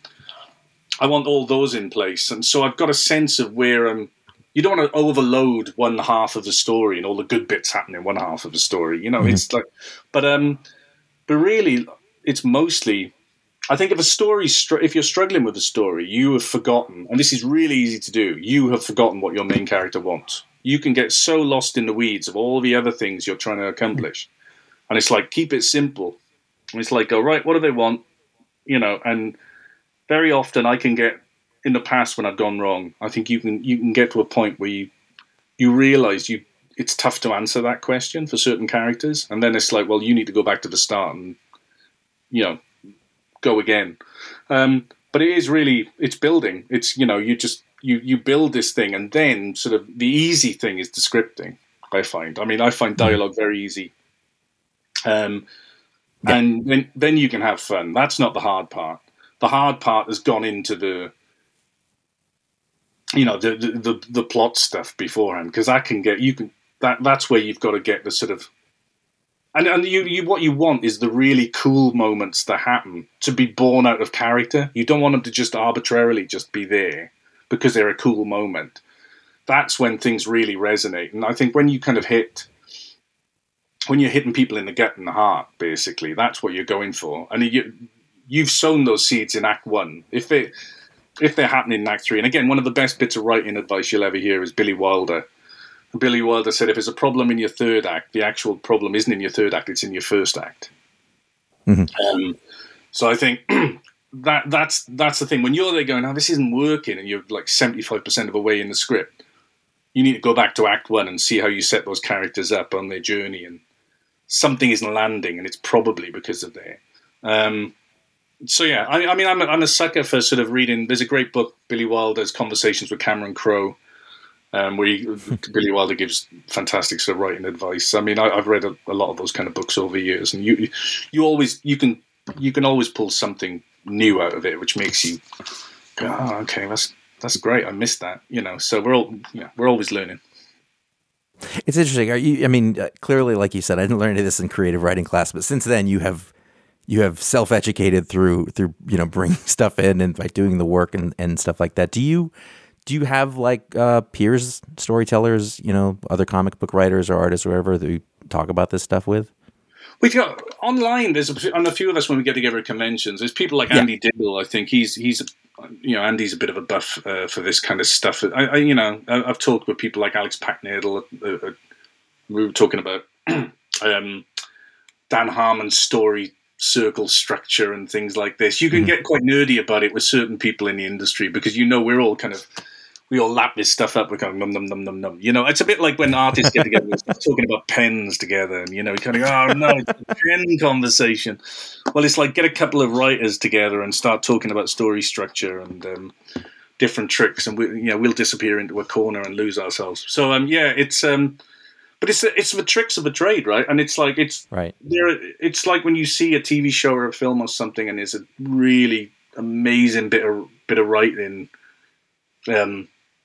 I want all those in place, and so I've got a sense of where I'm. You don't want to overload one half of the story and all the good bits happen in one half of the story. You know, mm-hmm. it's like, but um, but really, it's mostly. I think if a story, if you're struggling with a story, you have forgotten, and this is really easy to do. You have forgotten what your main character wants. You can get so lost in the weeds of all the other things you're trying to accomplish, and it's like keep it simple. And it's like, go right, what do they want? You know, and very often I can get. In the past, when I've gone wrong, I think you can you can get to a point where you you realize you it's tough to answer that question for certain characters, and then it's like, well, you need to go back to the start and, you know, go again. Um, but it is really it's building. It's, you know, you just you you build this thing, and then sort of the easy thing is the scripting. I find. I mean, I find dialogue very easy, um, yeah. and then then you can have fun. That's not the hard part. The hard part has gone into the you know, the, the, the plot stuff beforehand, because that can get, you can, that, that's where you've got to get the sort of, and, and you, you, what you want is the really cool moments that happen to be born out of character. You don't want them to just arbitrarily just be there because they're a cool moment. That's when things really resonate. And I think when you kind of hit, when you're hitting people in the gut and the heart, basically, that's what you're going for. And you, you've sown those seeds in Act One. If they, If they're happening in Act Three, and again, one of the best bits of writing advice you'll ever hear is Billy Wilder. Billy Wilder said, if there's a problem in your third act, the actual problem isn't in your third act, it's in your first act. Mm-hmm. Um, so I think that that's that's the thing. When you're there going, oh, this isn't working, and you're like seventy-five percent of the way in the script, you need to go back to Act One and see how you set those characters up on their journey, and something isn't landing, and it's probably because of there. Um, So yeah, I, I mean, I'm a, I'm a sucker for sort of reading. There's a great book, Billy Wilder's Conversations with Cameron Crowe, um, where he, Billy Wilder gives fantastic sort of writing advice. I mean, I, I've read a, a lot of those kind of books over the years, and you you always you can you can always pull something new out of it, which makes you go, oh, okay, that's that's great. I missed that, you know. So we're all yeah, we're always learning. It's interesting. Are you? I mean, uh, clearly, like you said, I didn't learn any of this in creative writing class, but since then, you have. You have self-educated through through you know bringing stuff in and by doing the work and, and stuff like that. Do you do you have like uh, peers, storytellers, you know, other comic book writers or artists or whatever that you talk about this stuff with? We've got online. There's a, on a few of us when we get together at conventions. There's people like Yeah. Andy Diggle. I think he's he's you know Andy's a bit of a buff uh, for this kind of stuff. I, I you know I, I've talked with people like Alex Packnadle. Uh, uh, we were talking about um, Dan Harmon's story circle structure and things like this. You can mm-hmm. get quite nerdy about it with certain people in the industry because you know we're all kind of. We all lap this stuff up. We're going num num num num num. You know, it's a bit like when artists get together and start talking about pens together, and you know, we kind of go, "Oh no, it's a pen conversation." Well, it's like get a couple of writers together and start talking about story structure and um, different tricks, and we, you know, we'll disappear into a corner and lose ourselves. So, um, yeah, it's um, but it's it's the tricks of the trade, right? And it's like it's right. There, it's like when you see a T V show or a film or something, and there's a really amazing bit of bit of writing. Um,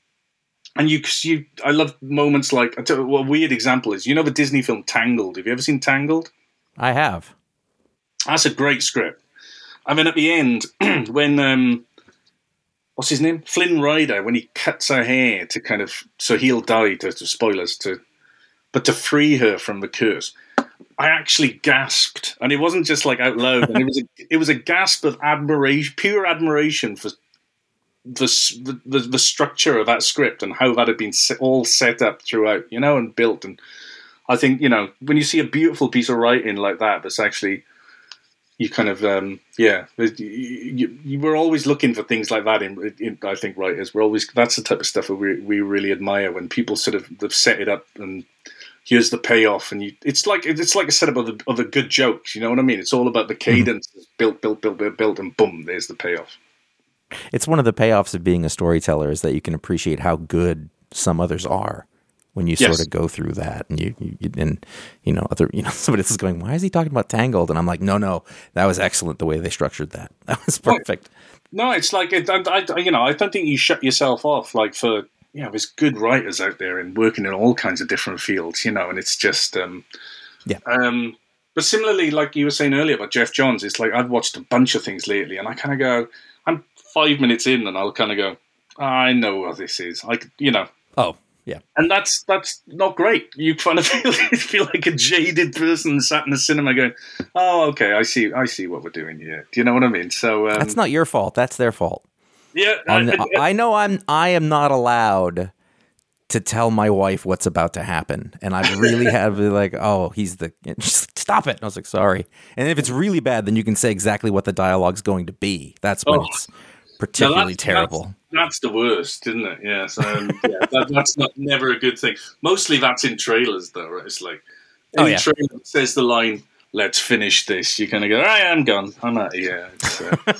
And you, you, I love moments like, I tell you what a weird example is, you know the Disney film Tangled? Have you ever seen Tangled? I have. That's a great script. I mean, at the end, when, um, what's his name? Flynn Rider, when he cuts her hair to kind of, so he'll die, to, to spoilers, to, but to free her from the curse. I actually gasped, and it wasn't just like out loud, and it was a, it was a gasp of admiration, pure admiration for The, the the structure of that script and how that had been all set up throughout, you know, and built. And I think, you know, when you see a beautiful piece of writing like that, that's actually, you kind of, um, yeah, you, you we're always looking for things like that in, in, I think, writers. We're always, that's the type of stuff that we, we really admire when people sort of they've set it up and here's the payoff. And you, it's like, it's like a setup of, the, of a good joke, you know what I mean? It's all about the cadence, mm-hmm. built, built, built, built, built, and boom, there's the payoff. It's one of the payoffs of being a storyteller is that you can appreciate how good some others are when you yes. sort of go through that, and you, you and you know other you know somebody else is going, why is he talking about Tangled? And I'm like, no, no, that was excellent the way they structured that. That was perfect. No, it's like it, I, I, you know I don't think you shut yourself off like for you know there's good writers out there and working in all kinds of different fields, you know, and it's just um, yeah. Um, but similarly, like you were saying earlier about Jeff Johns, it's like I've watched a bunch of things lately, and I kind of go. I'm five minutes in, and I'll kind of go, I know what this is. Like, you know. Oh, yeah. And that's that's not great. You kind of feel feel like a jaded person sat in the cinema going, oh, okay, I see, I see what we're doing here. Do you know what I mean? So um, that's not your fault. That's their fault. Yeah, I, I know. I'm. I am not allowed to tell my wife what's about to happen, and I really had to be like, "Oh, he's the just stop it." And I was like, "Sorry." And if it's really bad, then you can say exactly what the dialogue's going to be. That's when oh. it's particularly no, that's, terrible. That's, that's the worst, isn't it? Yeah. So um, yeah, that, that's not never a good thing. Mostly that's in trailers, though. Right? It's like any oh, yeah. trailer that says the line, "Let's finish this." You kind of go, "I am gone. I'm out of here." It's,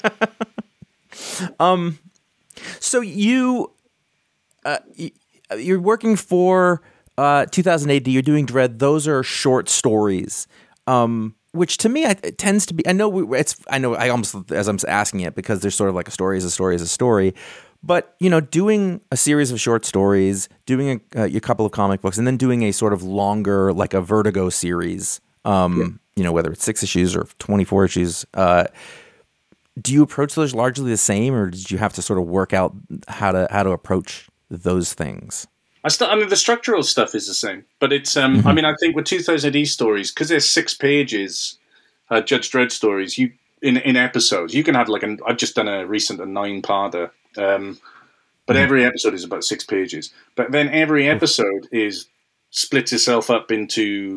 uh... um. So you, uh. You, You're working for uh, two thousand A D. You're doing Dread. Those are short stories, um, which to me it tends to be. I know we, it's. I know I almost as I'm asking it because there's sort of like a story is a story is a story, but you know, doing a series of short stories, doing a, a couple of comic books, and then doing a sort of longer like a Vertigo series. Um, yeah. You know, whether it's six issues or twenty-four issues. Uh, do you approach those largely the same, or did you have to sort of work out how to how to approach those things? I, st- I mean, the structural stuff is the same, but it's. Um, mm-hmm. I mean, I think with two thousand A D stories, because there's six pages, uh, Judge Dredd stories. You in in episodes, you can have like an. I've just done a recent a nine-parter, um, but mm-hmm. every episode is about six pages. But then every episode is splits itself up into.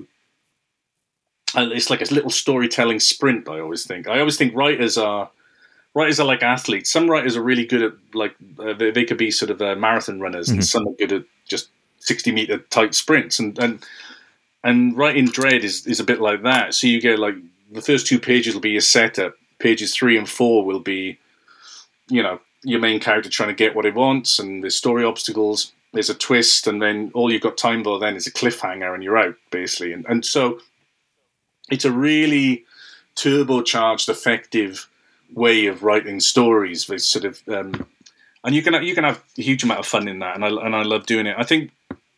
Uh, it's like a little storytelling sprint. I always think. I always think writers are. Writers are like athletes. Some writers are really good at, like, uh, they, they could be sort of uh, marathon runners, mm-hmm. and some are good at just sixty meter tight sprints. And and and writing Dread is, is a bit like that. So you get, like, the first two pages will be a setup. Pages three and four will be, you know, your main character trying to get what he wants, and there's story obstacles, there's a twist, and then all you've got time for then is a cliffhanger, and you're out, basically. And, and so it's a really turbocharged, effective way of writing stories with sort of um, and you can you can have a huge amount of fun in that, and I and I love doing it. I think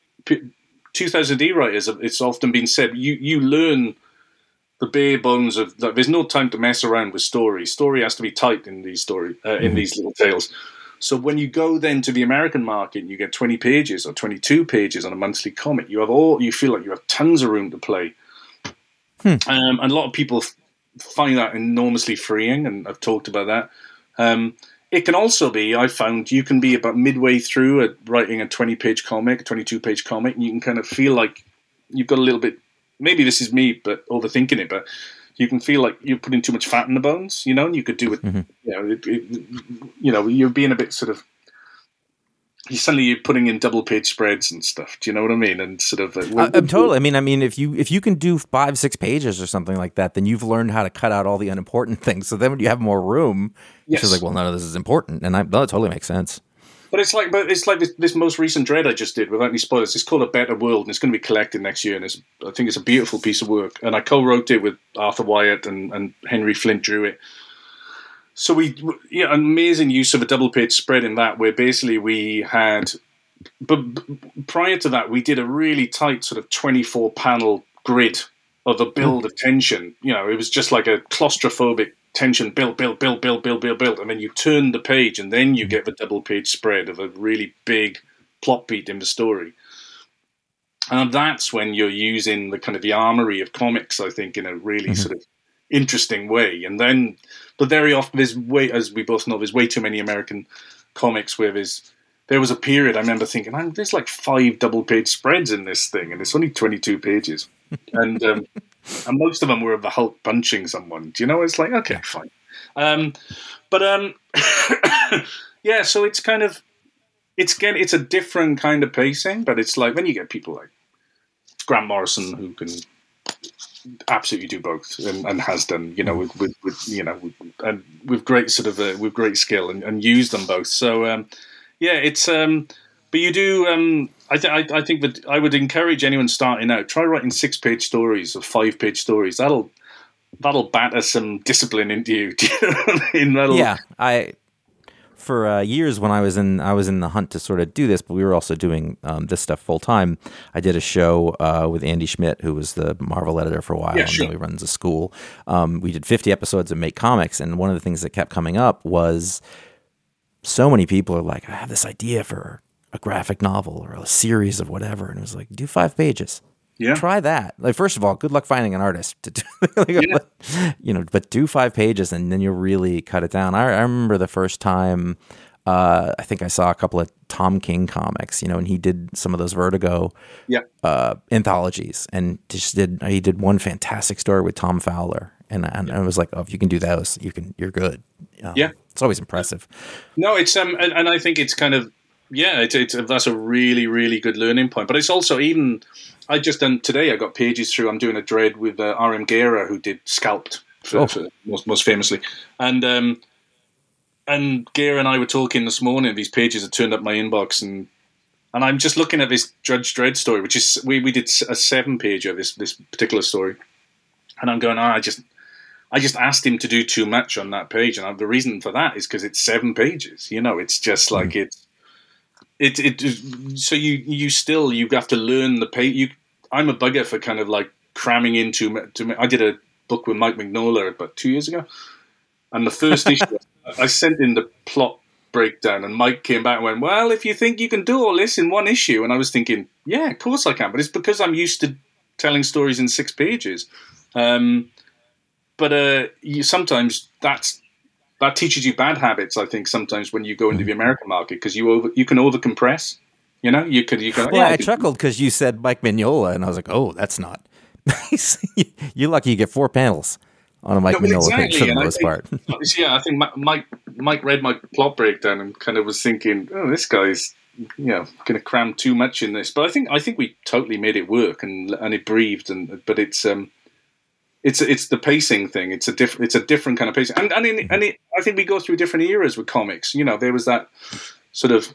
two thousand D writers, it's often been said, you you learn the bare bones of that. There's no time to mess around with story. Story has to be tight in these story uh, in mm-hmm. these little tales. So when you go then to the American market and you get twenty pages or twenty-two pages on a monthly comic, you have all you feel like you have tons of room to play. Hmm. Um, and a lot of people f- find that enormously freeing, and I've talked about that. Um, it can also be, I found, you can be about midway through a, writing a twenty-page comic, a twenty-two-page comic, and you can kind of feel like you've got a little bit, maybe this is me, but overthinking it, but you can feel like you're putting too much fat in the bones, you know, and you could do it, mm-hmm. you know, it, it, you know, you're being a bit sort of, you suddenly you're putting in double page spreads and stuff. Do you know what I mean? And sort of, uh, uh, I'm totally. I mean, I mean, if you if you can do five, six pages or something like that, then you've learned how to cut out all the unimportant things. So then when you have more room, yes. It's like, well, none of this is important, and I, that totally makes sense. But it's like, but it's like this, this most recent Dread I just did without any spoilers. It's called A Better World, and it's going to be collected next year. And it's, I think it's a beautiful piece of work. And I co-wrote it with Arthur Wyatt and, and Henry Flint drew it. So we, yeah, amazing use of a double page spread in that, where basically we had. But prior to that, we did a really tight sort of twenty-four panel grid of the build of tension. You know, it was just like a claustrophobic tension, build, build, build, build, build, build, build. And then you turn the page and then you get the double page spread of a really big plot beat in the story. And that's when you're using the kind of the armory of comics, I think, in a really mm-hmm. sort of interesting way. And then, but very often there's way, as we both know, there's way too many American comics where there's, there was a period I remember thinking, oh, there's like five double-page spreads in this thing, and it's only twenty-two pages. and um, and most of them were of the Hulk punching someone. Do you know? It's like, okay, fine. Um, but, um, yeah, so it's kind of, it's again, it's a different kind of pacing, but it's like when you get people like Grant Morrison who can absolutely do both and, and has done, you know, with, with, with you know, with, and with great sort of, uh, with great skill and, and use them both. So, um, yeah, it's, um, but you do, um, I, th- I, I think that I would encourage anyone starting out, try writing six page stories or five page stories. That'll, that'll batter some discipline into you. Do you know what I mean? That'll, yeah, I, for uh, years when I was in, I was in the hunt to sort of do this, but we were also doing um, this stuff full time. I did a show uh, with Andy Schmidt, who was the Marvel editor for a while, yeah, and sure. now he runs a school. Um, we did fifty episodes of Make Comics, and one of the things that kept coming up was so many people are like, I have this idea for a graphic novel or a series of whatever, and it was like, do five pages. Yeah. Try that. Like, first of all, good luck finding an artist to do, like, yeah. you know, but do five pages and then you'll really cut it down. I, I remember the first time, uh, I think I saw a couple of Tom King comics, you know, and he did some of those Vertigo yeah. uh, anthologies, and just did, he did one fantastic story with Tom Fowler. And, and yeah. I was like, oh, if you can do those, you can, you're good. Um, yeah. It's always impressive. No, it's, um, and, and I think it's kind of, yeah, it's, it's, that's a really, really good learning point. But it's also even, I just done today, I got pages through, I'm doing a Dread with uh, R M Guerra, who did Scalped, for, oh. for most, most famously. And um, and Guerra and I were talking this morning, these pages had turned up my inbox, and and I'm just looking at this Judge Dredd story, which is, we, we did a seven pager, this this particular story. And I'm going, oh, I just I just asked him to do too much on that page. And I, the reason for that is because it's seven pages. You know, it's just like, mm. it's, It, it so you you still you have to learn the page. You, I'm a bugger for kind of like cramming into. To, I did a book with Mike Mignola about two years ago, and the first issue I sent in the plot breakdown, and Mike came back and went, "Well, if you think you can do all this in one issue," and I was thinking, "Yeah, of course I can," but it's because I'm used to telling stories in six pages. Um, but uh, you, sometimes that's. That teaches you bad habits, I think, sometimes when you go into the American market, because you over you can over compress. You know, you could you can. Well, yeah, I could, chuckled because you said Mike Mignola, and I was like, oh, that's not. You're lucky you get four panels on a Mike no, Mignola exactly. page for the and most think, part. Yeah, I think Mike Mike read my plot breakdown and kind of was thinking, oh, this guy's you know going to cram too much in this. But I think I think we totally made it work, and and it breathed. And but it's um. It's it's the pacing thing. It's a different it's a different kind of pacing, and and, in, and it, I think we go through different eras with comics. You know, there was that sort of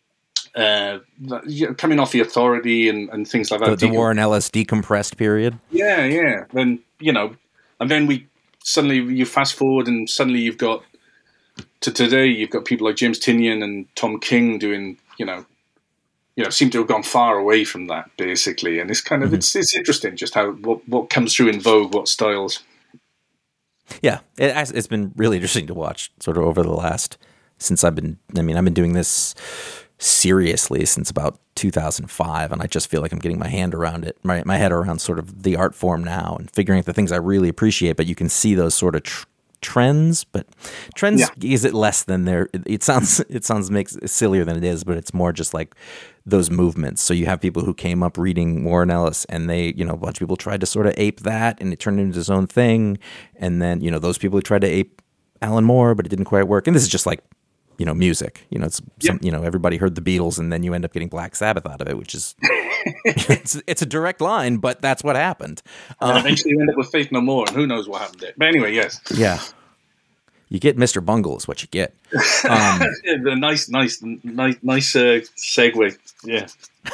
uh, coming off the Authority and, and things like that. The, the Warren Ellis decompressed period. Yeah, yeah. Then you know, and then we suddenly you fast forward, and suddenly you've got to today. You've got people like James Tynion and Tom King doing you know. You know, seem to have gone far away from that, basically, and it's kind of mm-hmm. it's it's interesting just how what, what comes through in vogue, what styles. Yeah, it, it's been really interesting to watch, sort of over the last since I've been, I mean, I've been doing this seriously since about two thousand five, and I just feel like I'm getting my hand around it, my, my head around sort of the art form now and figuring out the things I really appreciate, but you can see those sort of tr- trends, but trends, yeah. Is it less than there? It, it sounds, it sounds makes it sillier than it is, but it's more just like those movements. So you have people who came up reading Warren Ellis, and they, you know, a bunch of people tried to sort of ape that, and it turned into its own thing. And then, you know, those people who tried to ape Alan Moore, but it didn't quite work. And this is just like, you know, music, you know, it's some, yep. you know, everybody heard the Beatles, and then you end up getting Black Sabbath out of it, which is, it's, it's a direct line, but that's what happened. And um, eventually you end up with Faith No More, and who knows what happened there. But anyway, yes. Yeah. You get Mister Bungle is what you get. Um, yeah, nice, nice, nice, nice uh, segue. Yeah.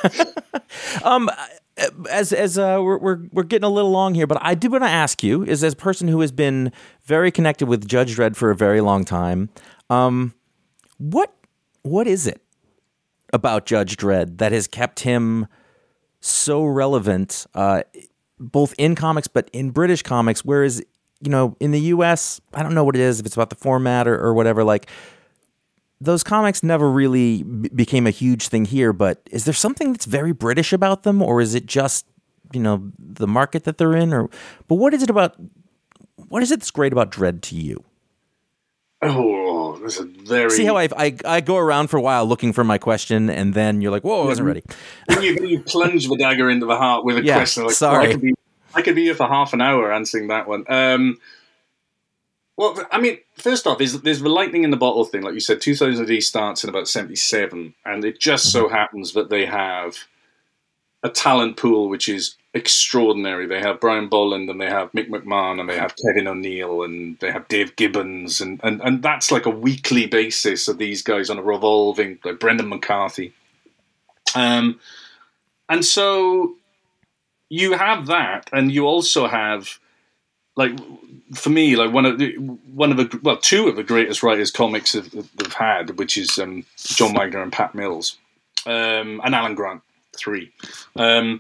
um, as as uh, we're we're we're getting a little long here, but I do want to ask you, is as a person who has been very connected with Judge Dredd for a very long time, um, what what is it about Judge Dredd that has kept him so relevant, uh, both in comics but in British comics, whereas, you know, in the U S, I don't know what it is, if it's about the format or, or whatever, like, those comics never really b- became a huge thing here, but is there something that's very British about them, or is it just, you know, the market that they're in? Or, but what is it about, what is it that's great about Dredd to you? Oh, that's a very... See how I, I I go around for a while looking for my question, and then you're like, whoa, I wasn't ready. When you, when you plunge the dagger into the heart with a yeah, question, like, sorry. Well, I, could be, I could be here for half an hour answering that one. Um, well, I mean, first off, there's, there's the lightning in the bottle thing. Like you said, two thousand A D starts in about seventy-seven, and it just mm-hmm. so happens that they have a talent pool which is extraordinary. They have Brian Bolland, and they have Mick McMahon, and they have Kevin O'Neill, and they have Dave Gibbons, and, and, and that's like a weekly basis of these guys on a revolving, like Brendan McCarthy. Um, and so you have that, and you also have, like, for me, like one of the, one of the, well, two of the greatest writers comics have, have had, which is um, John Wagner and Pat Mills, um, and Alan Grant, three. Um,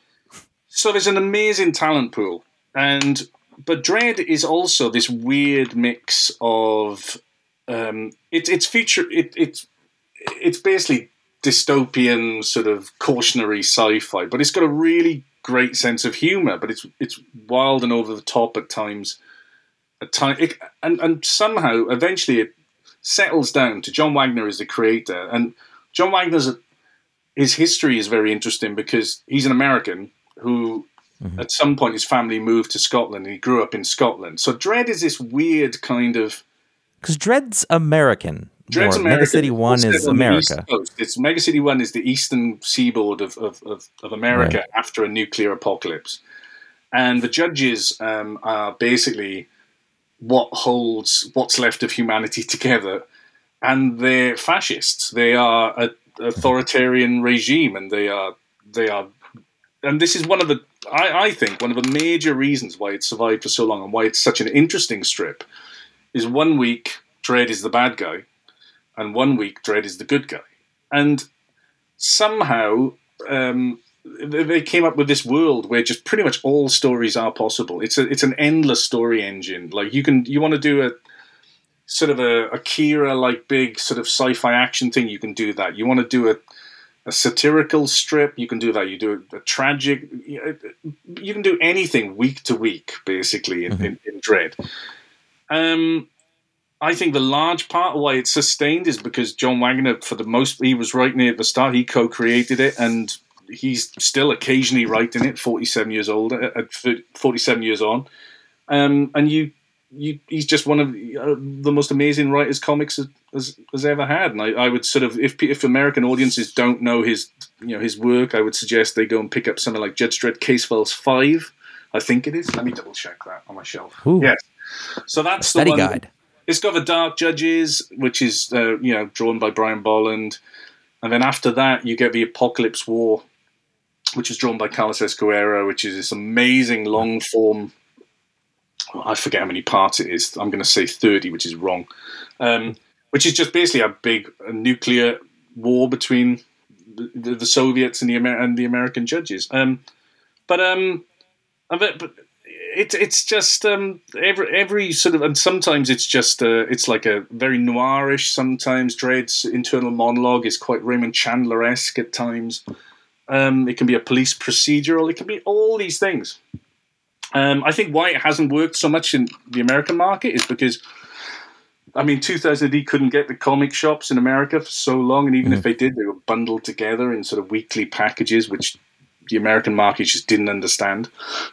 So there's an amazing talent pool, and but Dredd is also this weird mix of um, it, it's feature it, it's it's basically dystopian sort of cautionary sci-fi, but it's got a really great sense of humor. But it's it's wild and over the top at times. At time, it, and and somehow eventually it settles down to John Wagner as the creator, and John Wagner's his history is very interesting because he's an American who mm-hmm. at some point his family moved to Scotland, and he grew up in Scotland. So Dredd is this weird kind of... Because Dredd's American. Dredd's more. American. Mega City one is America. It's Mega City one is the eastern seaboard of, of, of, of America right. after a nuclear apocalypse. And the Judges um, are basically what holds what's left of humanity together. And they're fascists. They are an authoritarian regime, and they are they are... And this is one of the, I, I think, one of the major reasons why it survived for so long and why it's such an interesting strip is one week Dredd is the bad guy and one week Dredd is the good guy. And somehow um, they came up with this world where just pretty much all stories are possible. It's a, it's an endless story engine. Like you can, you want to do a sort of a Akira like big sort of sci-fi action thing, you can do that. You want to do a A satirical strip, you can do that. You do a, a tragic, you can do anything week to week, basically, in, mm-hmm. in, in Dredd. Um, I think the large part of why it's sustained is because John Wagner, for the most, he was writing it at the start, he co-created it, and he's still occasionally writing it, forty-seven years old, at forty-seven years on. Um, and you, you, he's just one of the, uh, the most amazing writers comics has, has, has ever had. And I, I would sort of, if if American audiences don't know his, you know, his work, I would suggest they go and pick up something like Judge Dredd Case Files five. I think it is. Let me double check that on my shelf. Ooh. Yes. So that's Study the one. guide. It's got the Dark Judges, which is uh, you know drawn by Brian Bolland, and then after that you get the Apocalypse War, which is drawn by Carlos Escoeiro, which is this amazing long form. I forget how many parts it is. I'm going to say thirty, which is wrong. Um, which is just basically a big a nuclear war between the, the Soviets and the Amer- and the American Judges. Um, but um, but it's it's just um, every every sort of, and sometimes it's just uh, it's like a very noirish. Sometimes Dredd's internal monologue is quite Raymond Chandler-esque at times. Um, it can be a police procedural. It can be all these things. Um, I think why it hasn't worked so much in the American market is because, I mean, two thousand A D couldn't get the comic shops in America for so long, and even mm-hmm. if they did, they were bundled together in sort of weekly packages, which the American market just didn't understand.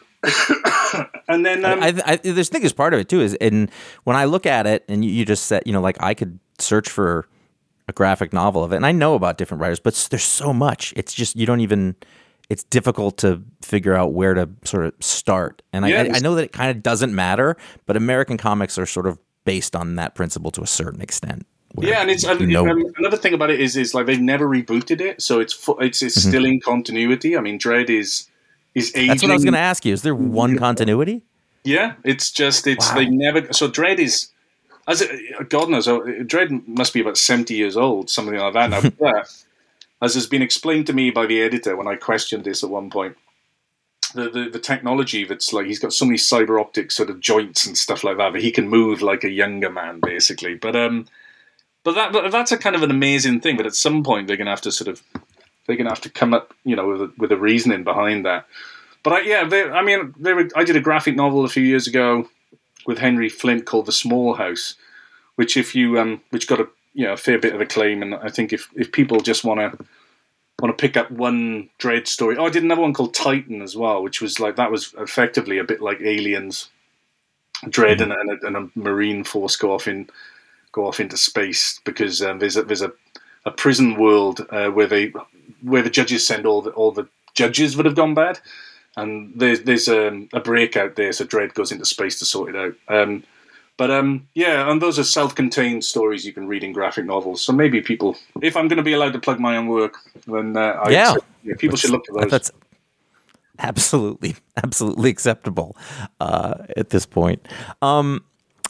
And then um, I, I, I think is part of it too is, and when I look at it, and you, you just said, you know, like I could search for a graphic novel of it, and I know about different writers, but there's so much. It's just you don't even. It's difficult to figure out where to sort of start, and yes. I, I know that it kind of doesn't matter, but American comics are sort of based on that principle to a certain extent. Yeah, and it's you know, um, another thing about it is is like they've never rebooted it, so it's it's it's mm-hmm. still in continuity. I mean, Dredd is. Is aging. That's what I was going to ask you. Is there one continuity? Yeah, it's just it's wow. they never. So Dredd is, as it, God knows, Dredd must be about seventy years old, something like that. Now, that, as has been explained to me by the editor when I questioned this at one point, the, the the technology that's like he's got so many cyber optic sort of joints and stuff like that that he can move like a younger man, basically. But um, but that but that's a kind of an amazing thing. But at some point, they're going to have to sort of. They're going to have to come up, you know, with a, with a reasoning behind that. But I, yeah, they, I mean, they were, I did a graphic novel a few years ago with Henry Flint called The Small House, which if you, um, which got a you know a fair bit of acclaim, and I think if, if people just want to want to pick up one Dredd story, oh, I did another one called Titan as well, which was like that was effectively a bit like Aliens, Dredd mm-hmm. and, and, a, and a Marine force go off in go off into space because um, there's a, there's a, a prison world uh, where they. where the judges send all the all the judges that have gone bad, and there's there's um, a breakout there, so Dredd goes into space to sort it out. Um, but um, yeah, and those are self-contained stories you can read in graphic novels. So maybe people, if I'm going to be allowed to plug my own work, then uh, I, yeah. yeah, people that's, should look at those. That's absolutely, absolutely acceptable uh, at this point. Um,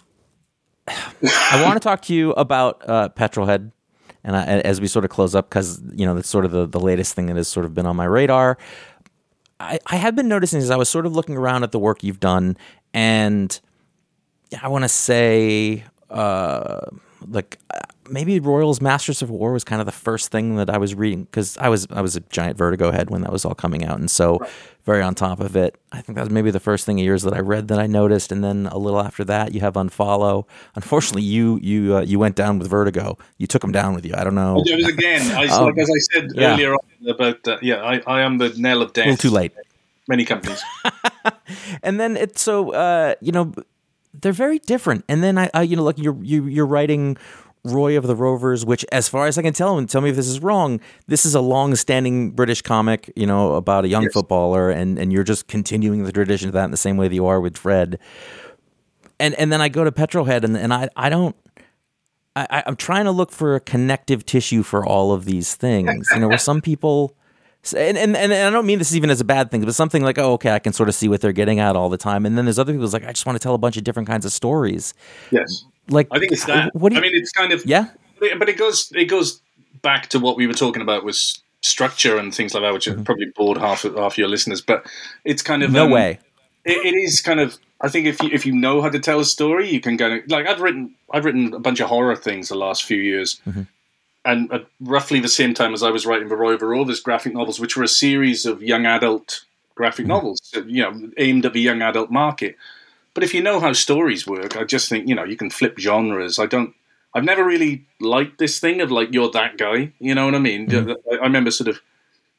I want to talk to you about uh, Petrolhead. And I, as we sort of close up, because, you know, that's sort of the, the latest thing that has sort of been on my radar, I, I have been noticing as I was sort of looking around at the work you've done, and I want to say, uh, like, maybe Royals Masters of War was kind of the first thing that I was reading, because I was I was a giant Vertigo head when that was all coming out, and so right. very on top of it. I think that was maybe the first thing of yours that I read that I noticed, and then a little after that, you have Unfollow. Unfortunately, you you uh, you went down with Vertigo. You took them down with you. I don't know. It was again, I, um, like as I said yeah. earlier on about, uh, yeah, I, I am the knell of death. A little too late. Many companies. And then it's so, uh, you know, they're very different. And then, I, I you know, like you're, you, you're writing Roy of the Rovers, which, as far as I can tell, and tell me if this is wrong, this is a long-standing British comic, you know, about a young yes. footballer, and, and you're just continuing the tradition of that in the same way that you are with Dredd. And and then I go to Petrolhead, and, and I, I don't, I, I'm trying to look for a connective tissue for all of these things, you know, where some people... And, and and I don't mean this even as a bad thing, but something like, oh, okay, I can sort of see what they're getting at all the time. And then there's other people who's like, I just want to tell a bunch of different kinds of stories. Yes, like I think it's that. What do you, I mean, it's kind of yeah, but it goes it goes back to what we were talking about with structure and things like that, which mm-hmm. have probably bored half of, half your listeners. But it's kind of no um, way. It, it is kind of. I think if you if you know how to tell a story, you can go like I've written I've written a bunch of horror things the last few years. Mm-hmm. And at roughly the same time as I was writing the Roy of the Rovers graphic novels, which were a series of young adult graphic mm-hmm. novels, you know, aimed at the young adult market. But if you know how stories work, I just think, you know, you can flip genres. I don't, I've never really liked this thing of like, you're that guy, you know what I mean? Mm-hmm. I, I remember sort of,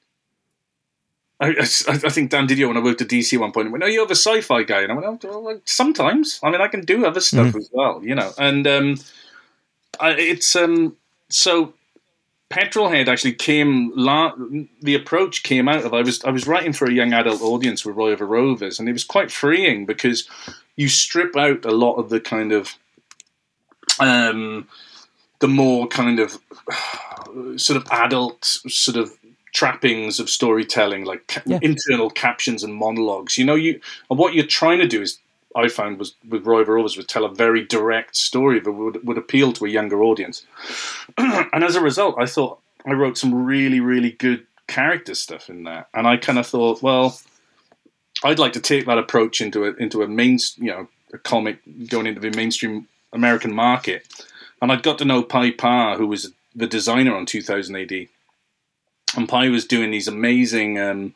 I, I, I think Dan Didio, when I worked at D C at one point, went, oh, you're the sci-fi guy. And I went, oh, well, sometimes. I mean, I can do other stuff mm-hmm. as well, you know. And um, I, it's... um. So, Petrolhead actually came. La- the approach came out of I was I was writing for a young adult audience with Roy of the Rovers, and it was quite freeing because you strip out a lot of the kind of um, the more kind of sort of adult sort of trappings of storytelling, like ca- yeah. internal captions and monologues. You know, you and what you're trying to do is. I found was with Roy of the Rovers would tell a very direct story that would would appeal to a younger audience, and as a result, I thought I wrote some really really good character stuff in that, and I kind of thought, well, I'd like to take that approach into a into a main, you know, a comic going into the mainstream American market. And I got to know Pi Pa, who was the designer on two thousand A D. And Pi was doing these amazing um,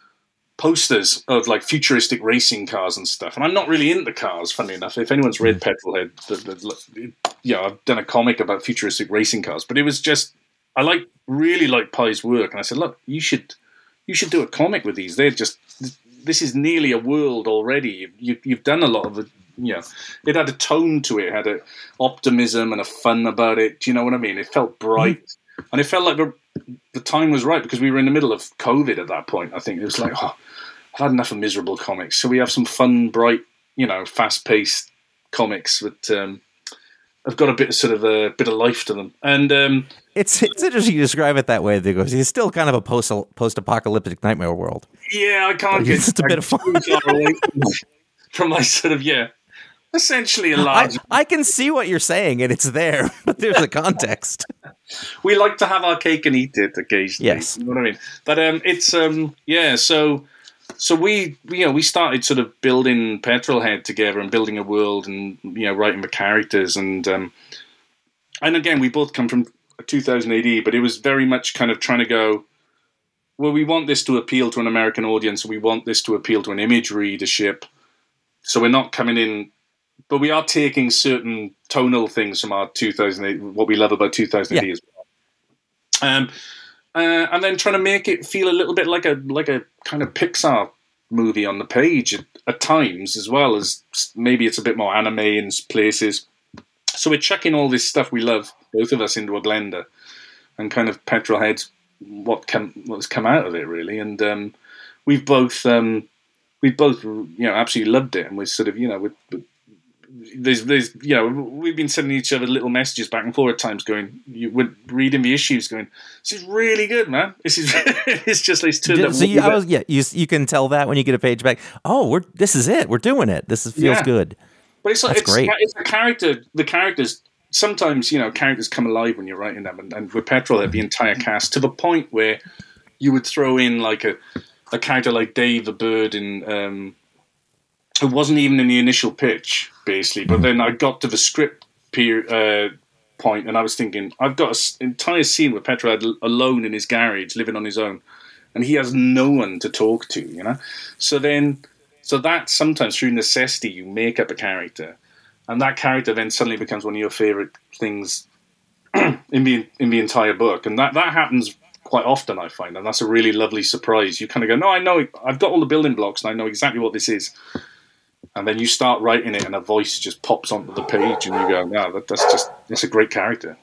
posters of like futuristic racing cars and stuff. And I'm not really into cars, funny enough. If anyone's read Petrolhead, the, the, you know, I've done a comic about futuristic racing cars. But it was just, I like really like Pi's work. And I said, look, you should you should do a comic with these. They're just, this is nearly a world already. You, you've done a lot of it. You know, it had a tone to it, it had an optimism and a fun about it. Do you know what I mean? It felt bright. Mm-hmm. And it felt like the, the time was right because we were in the middle of COVID at that point. I think it was like, oh, I've had enough of miserable comics. So we have some fun, bright, you know, fast-paced comics that um, have got a bit of sort of a bit of life to them. And um, it's it's interesting you describe it that way because it's still kind of a post post-apocalyptic nightmare world. Yeah, I can't get it's a bit of fun. away from, my, from my sort of yeah. Essentially a large... I, I can see what you're saying, and it's there, but there's a context. We like to have our cake and eat it occasionally. Yes. You know what I mean? But um, it's, um, yeah, so so we, you know, we started sort of building Petrolhead together and building a world and, you know, writing the characters. And, um, and again, we both come from two thousand A D, but it was very much kind of trying to go, well, we want this to appeal to an American audience, and we want this to appeal to an image readership. So we're not coming in... But we are taking certain tonal things from our two thousand eight, what we love about two thousand eight yeah. as well. Um, uh, and then trying to make it feel a little bit like a like a kind of Pixar movie on the page at, at times, as well as maybe it's a bit more anime in places. So we're chucking all this stuff we love, both of us, into a blender and kind of Petrolhead what come what's come out of it, really. And um, we've both um, we've both you know absolutely loved it, and we're sort of you know we're, we're There's, there's, you know, we've been sending each other little messages back and forth at times, going, you we're reading the issues, going, this is really good, man. This is, it's just it's turned up. So you, I was, yeah, you you can tell that when you get a page back. Oh, we're this is it. We're doing it. This is, feels yeah. good. But it's like That's it's, great. It's a character. The characters sometimes, you know, characters come alive when you're writing them, and, and with Petrolhead, the entire cast to the point where you would throw in like a a character like Dave the Bird in. Um, It wasn't even in the initial pitch, basically. But then I got to the script peer, uh, point, and I was thinking, I've got an entire scene with Petrolhead alone in his garage, living on his own, and he has no one to talk to, you know? So then, so that sometimes through necessity, you make up a character, and that character then suddenly becomes one of your favorite things in the in the entire book. And that, that happens quite often, I find, and that's a really lovely surprise. You kind of go, no, I know, I've got all the building blocks, and I know exactly what this is. And then you start writing it, and a voice just pops onto the page, and you go, "No, that, that's just that's a great character."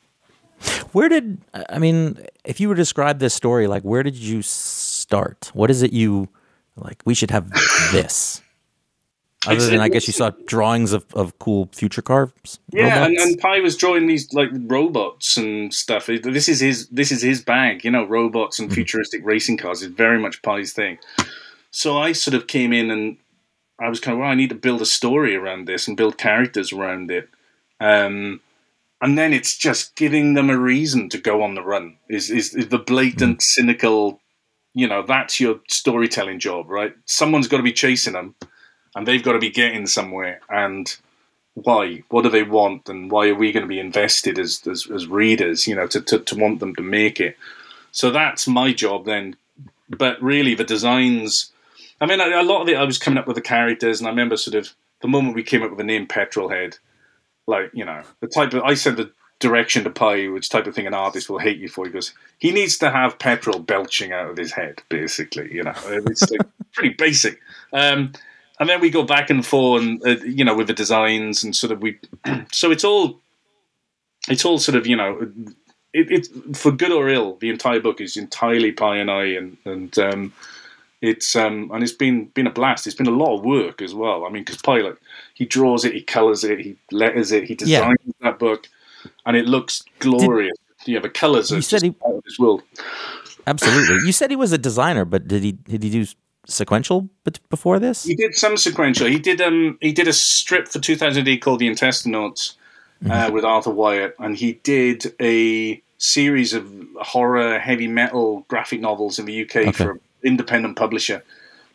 Where did I mean? If you were to describe this story, like where did you start? What is it you like? We should have this. Other than, I guess you saw drawings of, of cool future cars. Yeah, and, and Pi was drawing these like robots and stuff. This is his this is his bag, you know, robots and mm-hmm. futuristic racing cars is very much Pi's thing. So I sort of came in and. I was kind of, well, I need to build a story around this and build characters around it. Um, and then it's just giving them a reason to go on the run is, is, is the blatant, cynical, you know, that's your storytelling job, right? Someone's got to be chasing them and they've got to be getting somewhere. And why? What do they want? And why are we going to be invested as, as, as readers, you know, to, to, to want them to make it? So that's my job then. But really the designs... I mean, a lot of it, I was coming up with the characters, and I remember sort of the moment we came up with the name Petrolhead, like, you know, the type of, I said the direction to Pi, which type of thing an artist will hate you for. He goes, he needs to have petrol belching out of his head, basically, you know. It's like pretty basic. Um, and then we go back and forth, and, uh, you know, with the designs, and sort of we, so it's all, it's all sort of, you know, it, it's, for good or ill, the entire book is entirely Pi and I, and, and, um, It's um and it's been been a blast. It's been a lot of work as well. I mean, because Pi, like, he draws it, he colours it, he letters it, he designs yeah. that book, and it looks glorious. Did, yeah, the colours are just he, out of this world. Absolutely. You said he was a designer, but did he did he do sequential before this? He did some sequential. He did um he did a strip for two thousand eight called The Intestinotes mm-hmm. uh, with Arthur Wyatt, and he did a series of horror, heavy metal graphic novels in the U K okay. for. Independent publisher,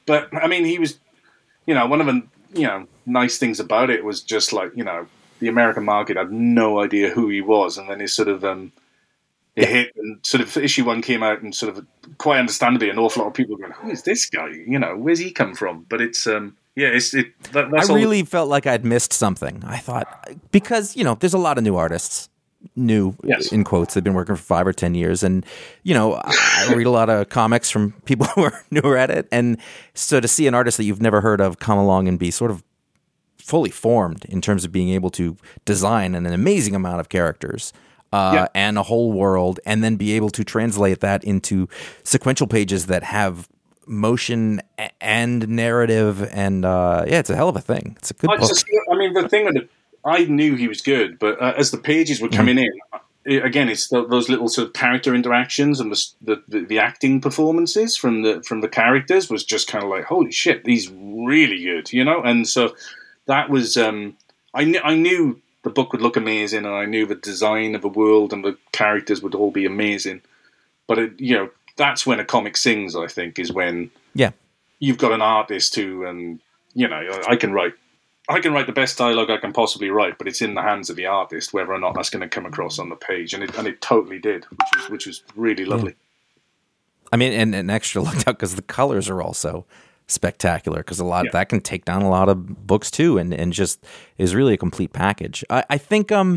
but I mean, he was, you know, one of the you know nice things about it was just like you know the American market had no idea who he was, and then he sort of um, it Yeah. hit, and sort of issue one came out, and sort of quite understandably, an awful lot of people were going, "Who is this guy? You know, where's he come from?" But it's um, yeah, it's it. That, that's I all- really felt like I'd missed something. I thought, because, you know, there's a lot of new artists, new Yes. in quotes, they've been working for five or ten years. And, you know, I read a lot of comics from people who are newer at it. And so to see an artist that you've never heard of come along and be sort of fully formed in terms of being able to design an amazing amount of characters uh, Yeah. and a whole world, and then be able to translate that into sequential pages that have motion a- and narrative, and uh, yeah, it's a hell of a thing. It's a good I, book. just, I mean, the thing with it, I knew he was good, but uh, as the pages were coming in, it, again, it's th those little sort of character interactions and the, the the the acting performances from the from the characters was just kind of like, holy shit, these really good, you know. And so that was, um, I knew I knew the book would look amazing, and I knew the design of the world and the characters would all be amazing. But it, you know, that's when a comic sings. I think is when Yeah. you've got an artist who, um, you know, I can write. I can write the best dialogue I can possibly write, but it's in the hands of the artist whether or not that's going to come across on the page, and it and it totally did, which was which was really lovely. I mean, and, and extra looked out because the colors are also spectacular, because a lot Yeah. that can take down a lot of books too, and, and just is really a complete package. I, I think um,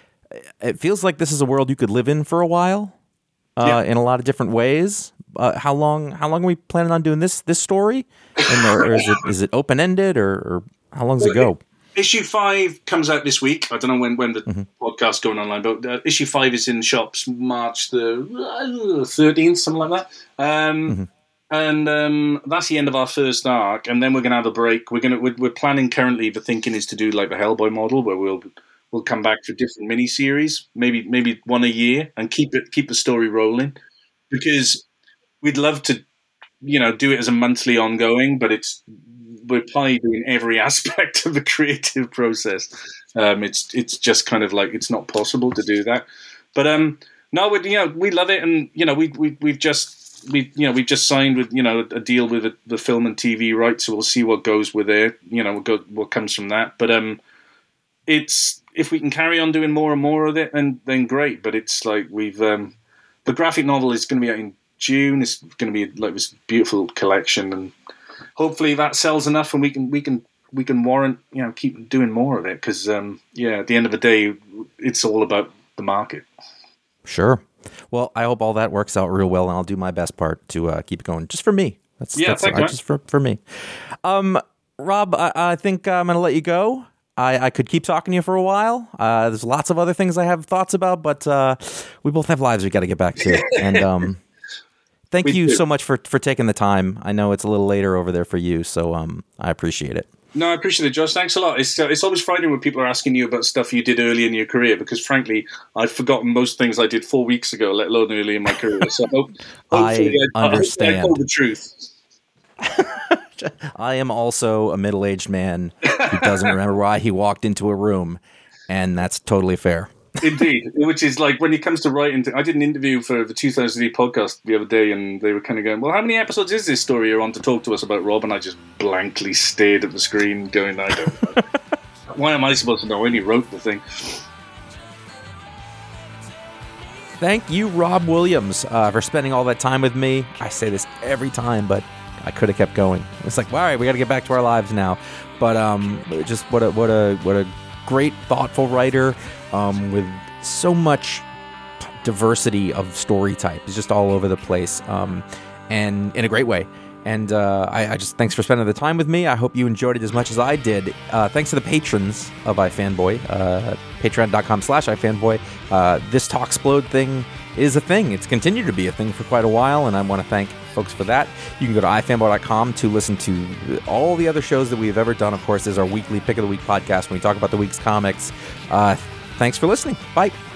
it feels like this is a world you could live in for a while, uh, Yeah. in a lot of different ways. Uh, how long? How long are we planning on doing this this story? And, or, or is it is it open ended, or, or how long does it go? Issue five comes out this week. I don't know when, when the Mm-hmm. podcast's going online, but uh, issue five is in shops March the thirteenth, something like that. Um, Mm-hmm. And um, that's the end of our first arc, and then we're going to have a break. We're going to we're, we're planning currently. The thinking is to do like the Hellboy model, where we'll we'll come back for different mini series, maybe maybe one a year, and keep it keep the story rolling, because we'd love to, you know, do it as a monthly ongoing, but it's we're probably doing every aspect of the creative process. Um, it's it's just kind of like it's not possible to do that. But um, no, we you know we love it, and you know we we we've just we you know we just signed with you know a deal with the, the film and T V rights, so we'll see what goes with it. You know, what, go, what comes from that. But um, it's if we can carry on doing more and more of it, then then great. But it's like we've um, the graphic novel is going to be out in June. It's going to be like this beautiful collection, and hopefully that sells enough, and we can we can we can warrant you know keep doing more of it, because um, yeah, at the end of the day, it's all about the market. Sure. Well, I hope all that works out real well, and I'll do my best part to uh, keep it going, just for me. That's Yeah, that's thank I, you. just for for me. Um, Rob, I, I think I'm going to let you go. I, I could keep talking to you for a while. Uh, there's lots of other things I have thoughts about, but uh, we both have lives we got to get back to. And um, thank We you do. so much for for taking the time. I know it's a little later over there for you, so um, I appreciate it. No, I appreciate it, Josh. Thanks a lot. It's uh, it's always frightening when people are asking you about stuff you did early in your career, because frankly, I've forgotten most things I did four weeks ago, let alone early in my career. So hope, hopefully I I, understand. I told the truth. I am also a middle-aged man who doesn't remember why he walked into a room, and that's totally fair. Indeed, which is like when it comes to writing. I did an interview for the two thousand E podcast the other day, and they were kind of going, "Well, how many episodes is this story you're on to talk to us about, Rob?" And I just blankly stared at the screen, going, "I don't know. Why am I supposed to know? I only wrote the thing." Thank you, Rob Williams, uh, for spending all that time with me. I say this every time, but I could have kept going. It's like, well, all right, we got to get back to our lives now. But um, just what a what a what a great, thoughtful writer um, with so much diversity of story type. He's just all over the place, um, and in a great way. And uh, I, I just thanks for spending the time with me. I hope you enjoyed it as much as I did. Uh, thanks to the patrons of iFanboy, uh, patreon.com slash iFanboy. Uh, this Talksplode thing is a thing. It's continued to be a thing for quite a while, and I want to thank folks for that. You can go to i fanboy dot com to listen to all the other shows that we've ever done. Of course, there's our weekly Pick of the Week podcast when we talk about the week's comics. Uh, thanks for listening. Bye.